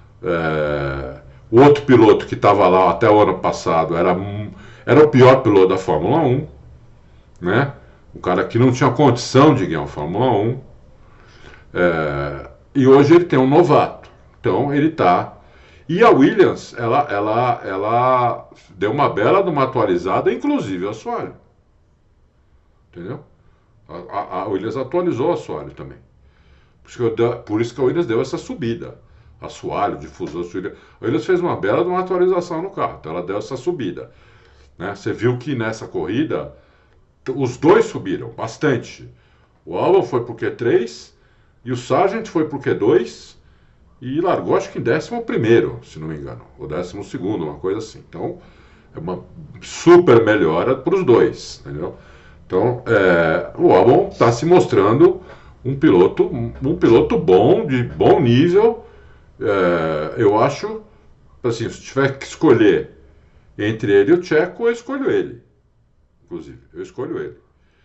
É, o outro piloto que estava lá até o ano passado era, um- era o pior piloto da Fórmula um, né? Um cara que não tinha condição de ganhar a Fórmula um. É, e hoje ele tem um novato. Então ele tá. E a Williams, ela, ela, ela deu uma bela de uma atualizada, inclusive o assoalho. Entendeu? A, a, a Williams atualizou o assoalho também. Por isso, que eu dei- por isso que a Williams deu essa subida. Assoalho, difusor, subida. A Williams fez uma bela de uma atualização no carro. Então ela deu essa subida. Né? Você viu que nessa corrida os dois subiram bastante. O Albon foi pro Q três e o Sargent foi pro Q dois e largou acho que em décimo primeiro, se não me engano, ou décimo segundo, uma coisa assim. Então é uma super melhora para os dois, entendeu? Então, é, o Albon está se mostrando um piloto, um, um piloto bom, de bom nível. É, eu acho, assim, se tiver que escolher entre ele e o Checo, eu escolho ele. Inclusive, eu escolho ele.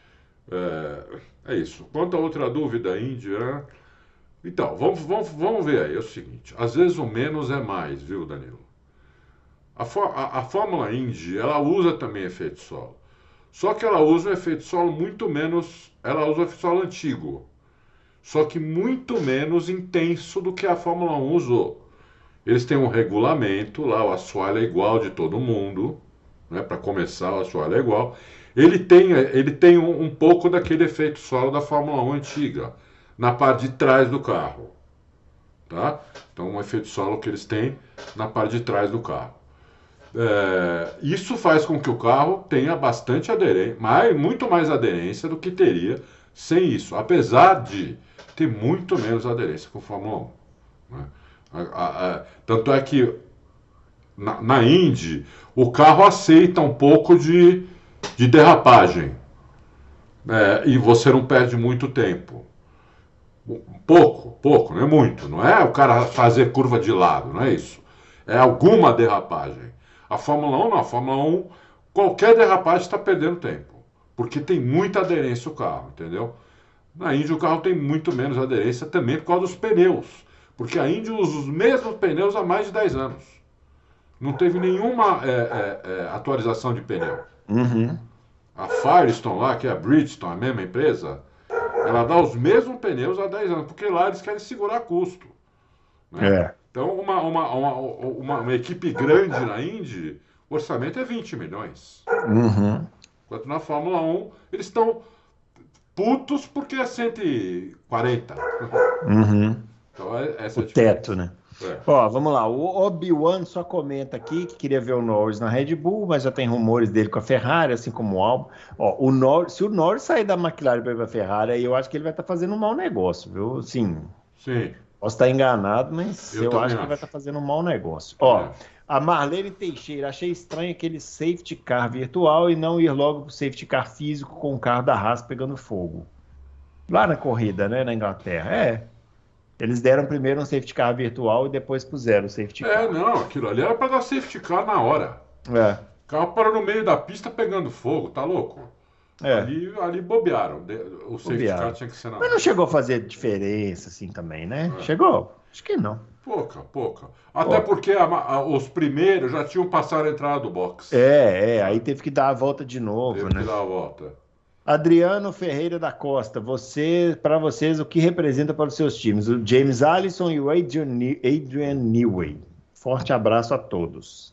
É, é isso. Quanto a outra dúvida, Índia... Então, vamos, vamos, vamos ver aí. É o seguinte, às vezes o menos é mais, viu, Danilo? A, a, a Fórmula Indy, ela usa também efeito solo. Só que ela usa um efeito solo muito menos... Ela usa um efeito solo antigo. Só que muito menos intenso do que a Fórmula um usou. Eles têm um regulamento lá, o assoalho é igual de todo mundo. Né? Para começar, o assoalho é igual. Ele tem, ele tem um, um pouco daquele efeito solo da Fórmula um antiga, na parte de trás do carro. Tá? Então, um efeito solo que eles têm na parte de trás do carro. É, isso faz com que o carro tenha bastante aderência, mais, muito mais aderência do que teria sem isso, apesar de ter muito menos aderência com a Fórmula um. Né? A, a, a, tanto é que na, na Indy o carro aceita um pouco de, de derrapagem, é, e você não perde muito tempo. Pouco, pouco, não é muito. Não é o cara fazer curva de lado, não é isso. É alguma derrapagem. A Fórmula um não, a Fórmula um, qualquer derrapagem está perdendo tempo. Porque tem muita aderência o carro, entendeu? Na Indy o carro tem muito menos aderência também por causa dos pneus. Porque a Indy usa os mesmos pneus há mais de dez anos. Não teve nenhuma é, é, é, atualização de pneu. Uhum. A Firestone lá, que é a Bridgestone, a mesma empresa, ela dá os mesmos pneus há dez anos, porque lá eles querem segurar custo. Né? É. Então, uma, uma, uma, uma, uma equipe grande na Indy, o orçamento é vinte milhões. Uhum. Enquanto na Fórmula um, eles estão putos porque é cento e quarenta. Uhum. Então, é, essa é o a teto, né? É. Ó, vamos lá. O Obi-Wan só comenta aqui que queria ver o Norris na Red Bull, mas já tem rumores dele com a Ferrari, assim como o Albon. Ó, o Norris, se o Norris sair da McLaren para ir para a Ferrari, aí eu acho que ele vai estar tá fazendo um mau negócio, viu? Sim. Sim. Posso estar enganado, mas eu, eu acho que ele vai estar tá fazendo um mau negócio. Ó, é. A Marlene Teixeira, achei estranho aquele safety car virtual e não ir logo pro safety car físico com o carro da Haas pegando fogo. Lá na corrida, né, na Inglaterra. É. Eles deram primeiro um safety car virtual e depois puseram o safety car. É, não, aquilo ali era para dar safety car na hora. É. O carro parou no meio da pista pegando fogo, tá louco? É. Ali, ali bobearam. O safety bobearam. Car tinha que ser na hora. Mas não chegou a fazer diferença assim também, né? É. Chegou? Acho que não. Pouca, pouca. Até pouca. Porque a, a, os primeiros já tinham passado a entrada do box. É, é, aí teve que dar a volta de novo, teve né? que dar a volta. Adriano Ferreira da Costa, você, para vocês, o que representa para os seus times? O James Allison e o Adrian, Adrian Newey. Forte abraço a todos.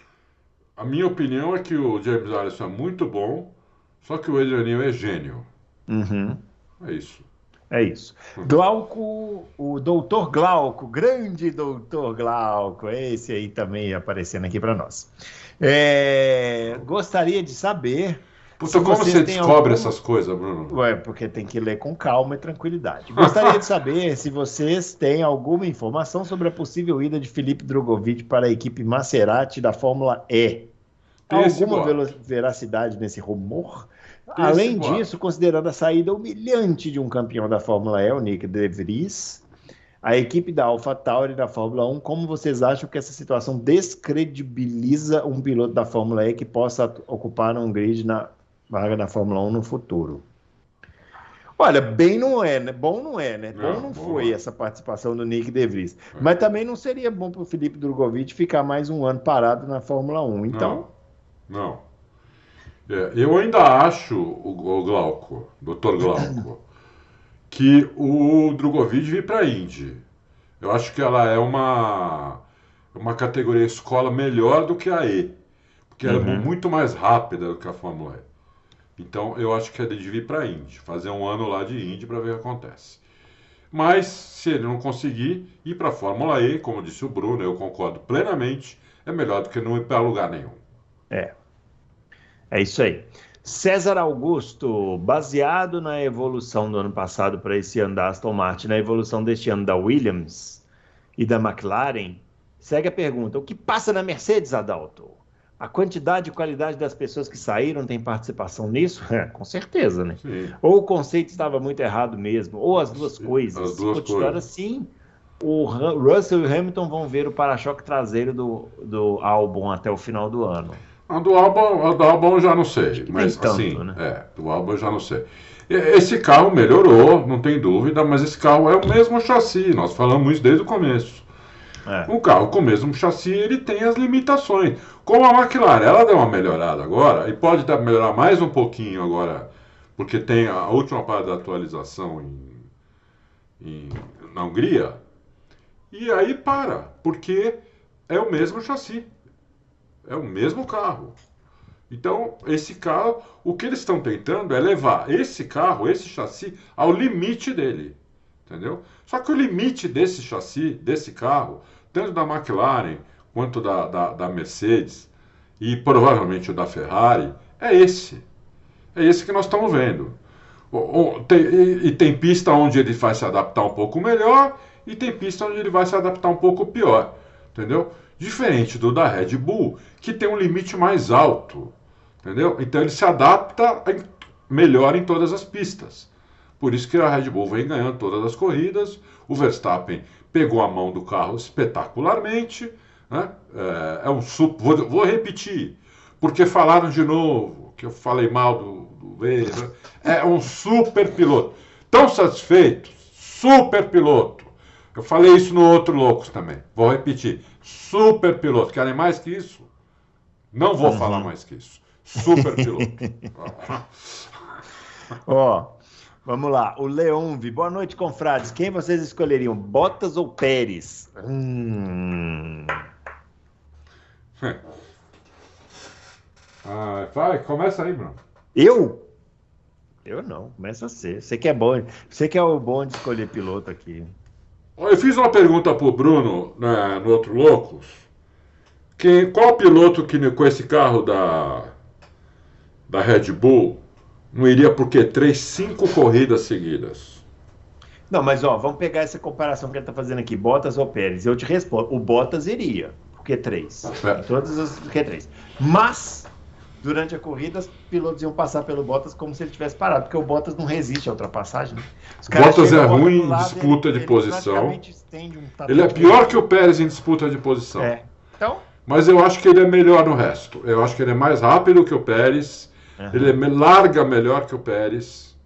A minha opinião é que o James Allison é muito bom, só que o Adrian Newey é gênio. Uhum. É isso. É isso. Glauco, o doutor Glauco, grande doutor Glauco, esse aí também aparecendo aqui para nós. É, gostaria de saber... Puta, como você descobre algum... essas coisas, Bruno? Ué, porque tem que ler com calma e tranquilidade. Gostaria de saber se vocês têm alguma informação sobre a possível ida de Felipe Drogovic para a equipe Maserati da Fórmula E. Há alguma veracidade nesse rumor? Esse Além boato. disso, considerando a saída humilhante de um campeão da Fórmula E, o Nick De Vries, a equipe da AlphaTauri da Fórmula um, como vocês acham que essa situação descredibiliza um piloto da Fórmula E que possa ocupar um grid na vaga da Fórmula um no futuro? Olha, bem não é, né? Bom não é, né? Bom não, não bom foi não. essa participação do Nick De Vries. É. Mas também não seria bom para o Felipe Drogovic ficar mais um ano parado na Fórmula um. Então... Não, não. É, eu ainda acho, o, o Glauco, doutor Glauco, que o Drogovic vir para a Indy. Eu acho que ela é uma, uma categoria escola melhor do que a E. Porque ela uhum. é muito mais rápida do que a Fórmula E. Então, eu acho que é de vir para a Indy, fazer um ano lá de Indy para ver o que acontece. Mas, se ele não conseguir ir para a Fórmula E, como disse o Bruno, eu concordo plenamente, é melhor do que não ir para lugar nenhum. É, é isso aí. César Augusto, baseado na evolução do ano passado para esse ano da Aston Martin, na evolução deste ano da Williams e da McLaren, segue a pergunta, o que passa na Mercedes, Adalto? A quantidade e qualidade das pessoas que saíram tem participação nisso? É, com certeza, né? Sim. Ou o conceito estava muito errado mesmo, ou as duas Sim, coisas. as duas Se continuar coisas. assim, o Russell e o Hamilton vão ver o para-choque traseiro do, do Albon até o final do ano. A do Albon, a do Albon eu já não sei, mas tanto, assim, né? é, do Albon eu já não sei. Esse carro melhorou, não tem dúvida, mas esse carro é o mesmo chassi, nós falamos isso desde o começo. É. Um carro com o mesmo chassi, ele tem as limitações. Como a McLaren, ela deu uma melhorada agora, e pode dar, melhorar mais um pouquinho agora, porque tem a última parte da atualização em, em, na Hungria, e aí para, porque é o mesmo chassi, é o mesmo carro. Então, esse carro, o que eles estão tentando é levar esse carro, esse chassi, ao limite dele, entendeu? Só que o limite desse chassi, desse carro, tanto da McLaren quanto da, da, da Mercedes e provavelmente o da Ferrari, é esse. É esse que nós estamos vendo. O, o, tem, e, e tem pista onde ele vai se adaptar um pouco melhor e tem pista onde ele vai se adaptar um pouco pior, entendeu? Diferente do da Red Bull, que tem um limite mais alto, entendeu? Então ele se adapta melhor em todas as pistas. Por isso que a Red Bull vem ganhando todas as corridas, o Verstappen pegou a mão do carro espetacularmente, né? É, é um super, vou, vou repetir, porque falaram de novo, que eu falei mal do, do Weber, é um super piloto. Tão satisfeito, super piloto. Eu falei isso no outro Loucos também, vou repetir, super piloto. Querem mais que isso? Não vou uhum. falar mais que isso. Super piloto. Ó, oh, vamos lá. O Leonvi, boa noite, confrades. Quem vocês escolheriam, Bottas ou Pérez? Hum... Ah, vai, começa aí, Bruno. Eu? Eu não, começa a ser. Você que é bom, você que é o bom de escolher piloto aqui. Eu fiz uma pergunta pro Bruno, né, no outro Loucos. Que, qual piloto que com esse carro da, da Red Bull não iria por quê? Três, cinco corridas seguidas? Não, mas ó, vamos pegar essa comparação que ele tá fazendo aqui, Bottas ou Pérez. Eu te respondo, o Bottas iria, por Q três. É. Em todas as Q três. Mas, durante a corrida, os pilotos iam passar pelo Bottas como se ele tivesse parado, porque o Bottas não resiste à ultrapassagem. Os Bottas é ruim em disputa ele, de ele posição. Um ele é pior que o Pérez em disputa de posição. É. Então... Mas eu acho que ele é melhor no resto. Eu acho que ele é mais rápido que o Pérez. Uhum. Ele é, larga melhor que o Pérez.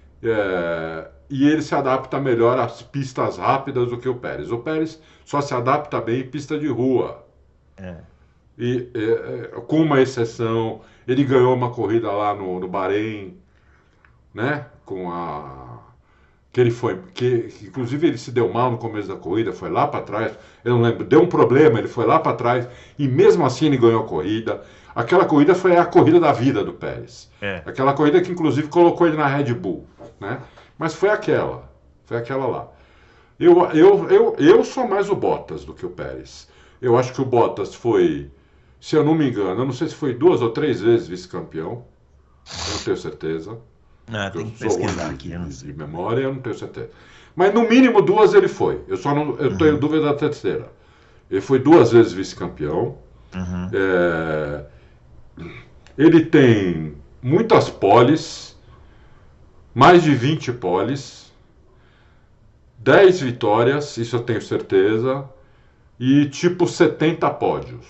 É, e ele se adapta melhor às pistas rápidas do que o Pérez. O Pérez só se adapta bem em pista de rua. É. E, é, com uma exceção, ele ganhou uma corrida lá no, no Bahrein, né? Com a... que ele foi, que, que inclusive ele se deu mal no começo da corrida, foi lá para trás, eu não lembro, deu um problema, ele foi lá para trás, e mesmo assim ele ganhou a corrida. Aquela corrida foi a corrida da vida do Pérez. É. Aquela corrida que inclusive colocou ele na Red Bull, né? Mas foi aquela, foi aquela lá. Eu, eu, eu, eu sou mais o Bottas do que o Pérez. Eu acho que o Bottas foi, se eu não me engano, eu não sei se foi duas ou três vezes vice-campeão, eu não tenho certeza. Ah, tem que pesquisar aqui, de, de, de memória, eu não tenho certeza. Mas no mínimo duas ele foi. Eu só não, eu tenho uhum. dúvida da terceira. Ele foi duas vezes vice-campeão. Uhum. É, ele tem muitas poles, mais de vinte poles, dez vitórias, isso eu tenho certeza, e tipo setenta pódios.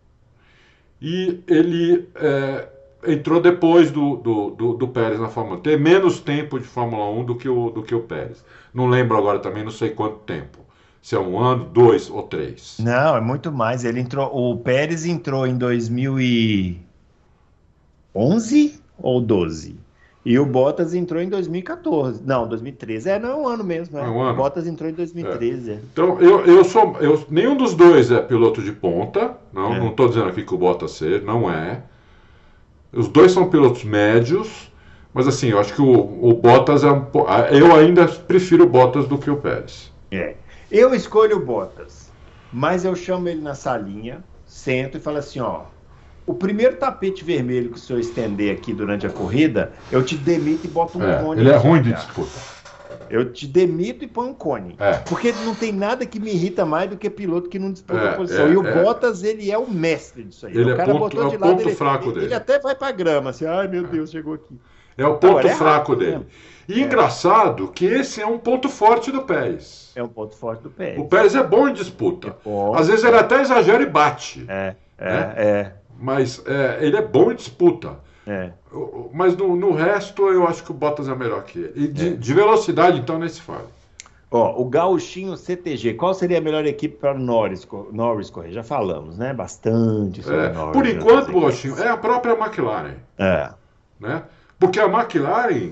E ele... É, entrou depois do, do, do, do Pérez na Fórmula um. Tem menos tempo de Fórmula um do que, o, do que o Pérez. Não lembro agora também, não sei quanto tempo. Se é um ano, dois ou três. Não, é muito mais. Ele entrou, o Pérez entrou em dois mil e onze ou doze. E o Bottas entrou em dois mil e quatorze. Não, dois mil e treze. É, não é um ano mesmo. É. É um ano. O Bottas entrou em dois mil e treze. É. É. Então, eu, eu sou. Eu, nenhum dos dois é piloto de ponta. Não é. Não estou dizendo aqui que o Bottas ser, não é. Os dois são pilotos médios, mas assim, eu acho que o, o Bottas é um pouco... Eu ainda prefiro o Bottas do que o Pérez. É. Eu escolho o Bottas, mas eu chamo ele na salinha, sento e falo assim, ó, o primeiro tapete vermelho que o senhor estender aqui durante a corrida, eu te demito e boto um é, Rony. Ele é ruim de disputa. Eu te demito e põe um cone. É. Porque não tem nada que me irrita mais do que piloto que não disputa É, a posição. é, e o é. Bottas, ele é o mestre disso aí. Ele o cara é ponto, botou é de o lado, ponto ele, fraco ele, dele. ele até vai pra grama, assim, ai meu Deus, chegou aqui. É o ponto Agora, é fraco rápido, dele. né? E engraçado que esse é um ponto forte do Pérez. É um ponto forte do Pérez. O Pérez é bom em disputa. É bom. Às vezes ele até exagera e bate. É, é, né? é. Mas é, ele é bom em disputa. É. Mas no, no resto, eu acho que o Bottas é melhor que ele. E de, é. de velocidade, então, nem se fala. Ó, o Gauchinho C T G, qual seria a melhor equipe para o Norris, Norris correr? Já falamos, né? Bastante sobre É, Norris. por enquanto, Gauchinho, é a própria McLaren. É. Né? Porque a McLaren,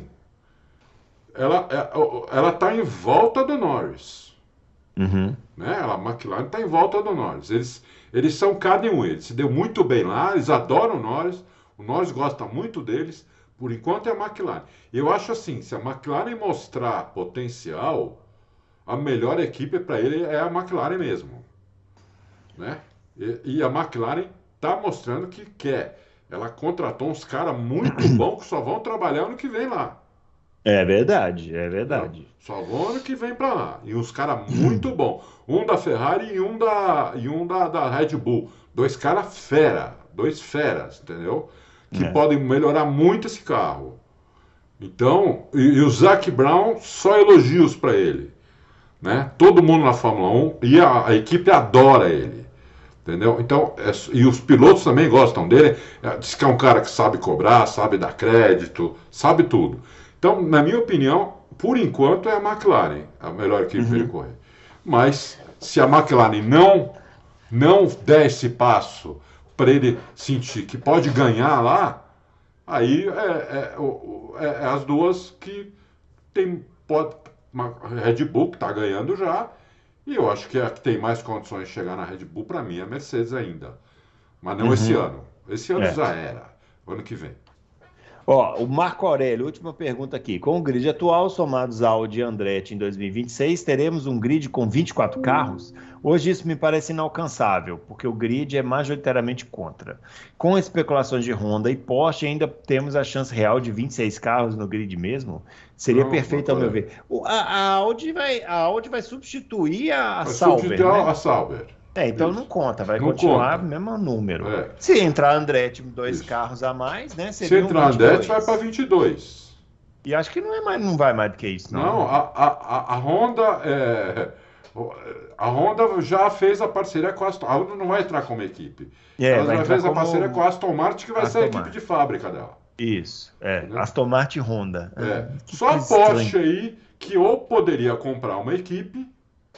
ela ela está em volta do Norris. Uhum. Né? A McLaren está em volta do Norris. Eles, eles são cada um. Eles se deu muito bem lá, eles adoram o Norris. O Norris gosta muito deles. Por enquanto é a McLaren. Eu acho assim, se a McLaren mostrar potencial, a melhor equipe para ele é a McLaren mesmo. Né? E, e a McLaren está mostrando que quer. Ela contratou uns caras muito bons que só vão trabalhar ano que vem lá. É verdade, é verdade. Só vão ano que vem para lá. E uns caras muito bons. Um da Ferrari e um da, e um da, da Red Bull. Dois caras fera. Dois feras, entendeu? Que É. podem melhorar muito esse carro. Então, e, e o Zac Brown, só elogios para ele. Né? Todo mundo na Fórmula um e a, a equipe adora ele. Entendeu? Então, é, e os pilotos também gostam dele. É, diz que é um cara que sabe cobrar, sabe dar crédito, sabe tudo. Então, na minha opinião, por enquanto é a McLaren a melhor equipe Uhum. para ele correr. Mas, se a McLaren não, não der esse passo para ele sentir que pode ganhar lá, aí é, é, é, é as duas que tem, pode, a Red Bull que está ganhando já. E eu acho que a que tem mais condições de chegar na Red Bull, para mim, é a Mercedes ainda. Mas não Uhum. esse ano. Esse ano É. já era. O ano que vem. Ó, o Marco Aurélio, última pergunta aqui. Com o grid atual, somados a Audi e Andretti em dois mil e vinte e seis, teremos um grid com vinte e quatro carros? Hoje isso me parece inalcançável, porque o grid é majoritariamente contra. Com especulações de Honda e Porsche, ainda temos a chance real de vinte e seis carros no grid mesmo? Seria Não, perfeito ao meu ver. O, a, a, Audi vai, a Audi vai substituir a, a Vai Sauber, substituir né? a Sauber. É, então Isso. não conta, vai Não continuar conta. o mesmo número. É. Se entrar Andretti, dois Isso. carros a mais, né? Se Seria entrar um Andretti, vai para vinte e dois. E acho que não, é mais, não vai mais do que isso, não. Não, a, a, a Honda... É, a Honda já fez a parceria com a Aston. A Honda não vai entrar como equipe. É, Ela vai já entrar fez a como parceria com a Aston Martin, que vai Aston ser a equipe Martin. de fábrica dela. Isso, é. Entendeu? Aston Martin e Honda. É. Ah, que Só a coisa Porsche estranha. aí, que ou poderia comprar uma equipe,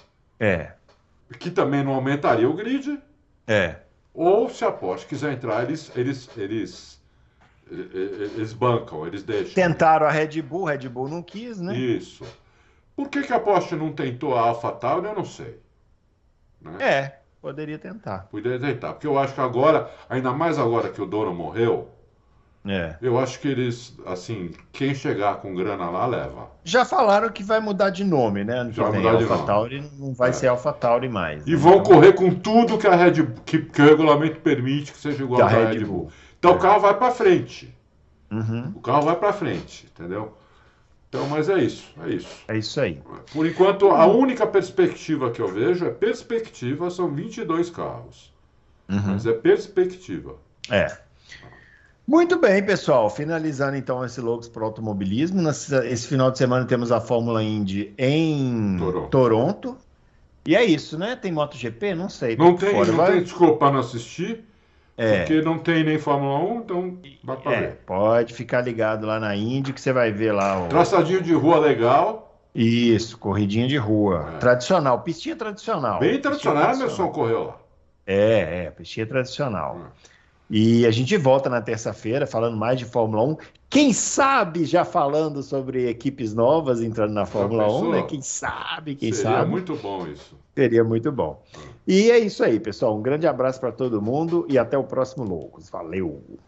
É, que também não aumentaria o grid, é. ou se a Porsche quiser entrar, eles, eles, eles, eles, eles bancam, eles deixam. Tentaram a Red Bull, Red Bull não quis, né? Isso. Por que, que a Porsche não tentou a AlphaTauri, eu não sei. Né? É, poderia tentar. Poderia tentar, porque eu acho que agora, ainda mais agora que o dono morreu, É. eu acho que eles, assim, quem chegar com grana lá, leva. Já falaram que vai mudar de nome, né? Ano que Já vai vem, mudar de AlphaTauri não vai É. ser AlphaTauri mais. E né? vão Então, correr com tudo que, a Red, que, que o regulamento permite que seja igual Da à Red Red Bull. Bull. Então É. o carro vai para frente. Uhum, O carro vai para frente, entendeu? Então, mas é isso, é isso. é isso aí. Por enquanto, a única perspectiva que eu vejo é perspectiva, são vinte e dois carros. Uhum. Mas é perspectiva. É. Muito bem, pessoal. Finalizando então esse Loucos para o Automobilismo. Nessa- Esse final de semana temos a Fórmula Indy em Toronto. Toronto. E é isso, né? Tem MotoGP? Não sei. tô Não por tem, fora. não Vai- tem desculpa para não assistir, É, porque não tem nem Fórmula um, então dá para é, ver. pode ficar ligado lá na Indy que você vai ver lá o... Traçadinho de rua legal, Isso, corridinha de rua. É. Tradicional, pistinha tradicional. bem Pistinha tradicional, Emerson correu lá. É, é, pistinha tradicional. Hum. E a gente volta na terça-feira falando mais de Fórmula um. Quem sabe já falando sobre equipes novas entrando na Fórmula um, pensou? né? Quem sabe, quem Seria sabe. muito bom isso. Seria muito bom. E é isso aí, pessoal. Um grande abraço para todo mundo e até o próximo Loucos. Valeu!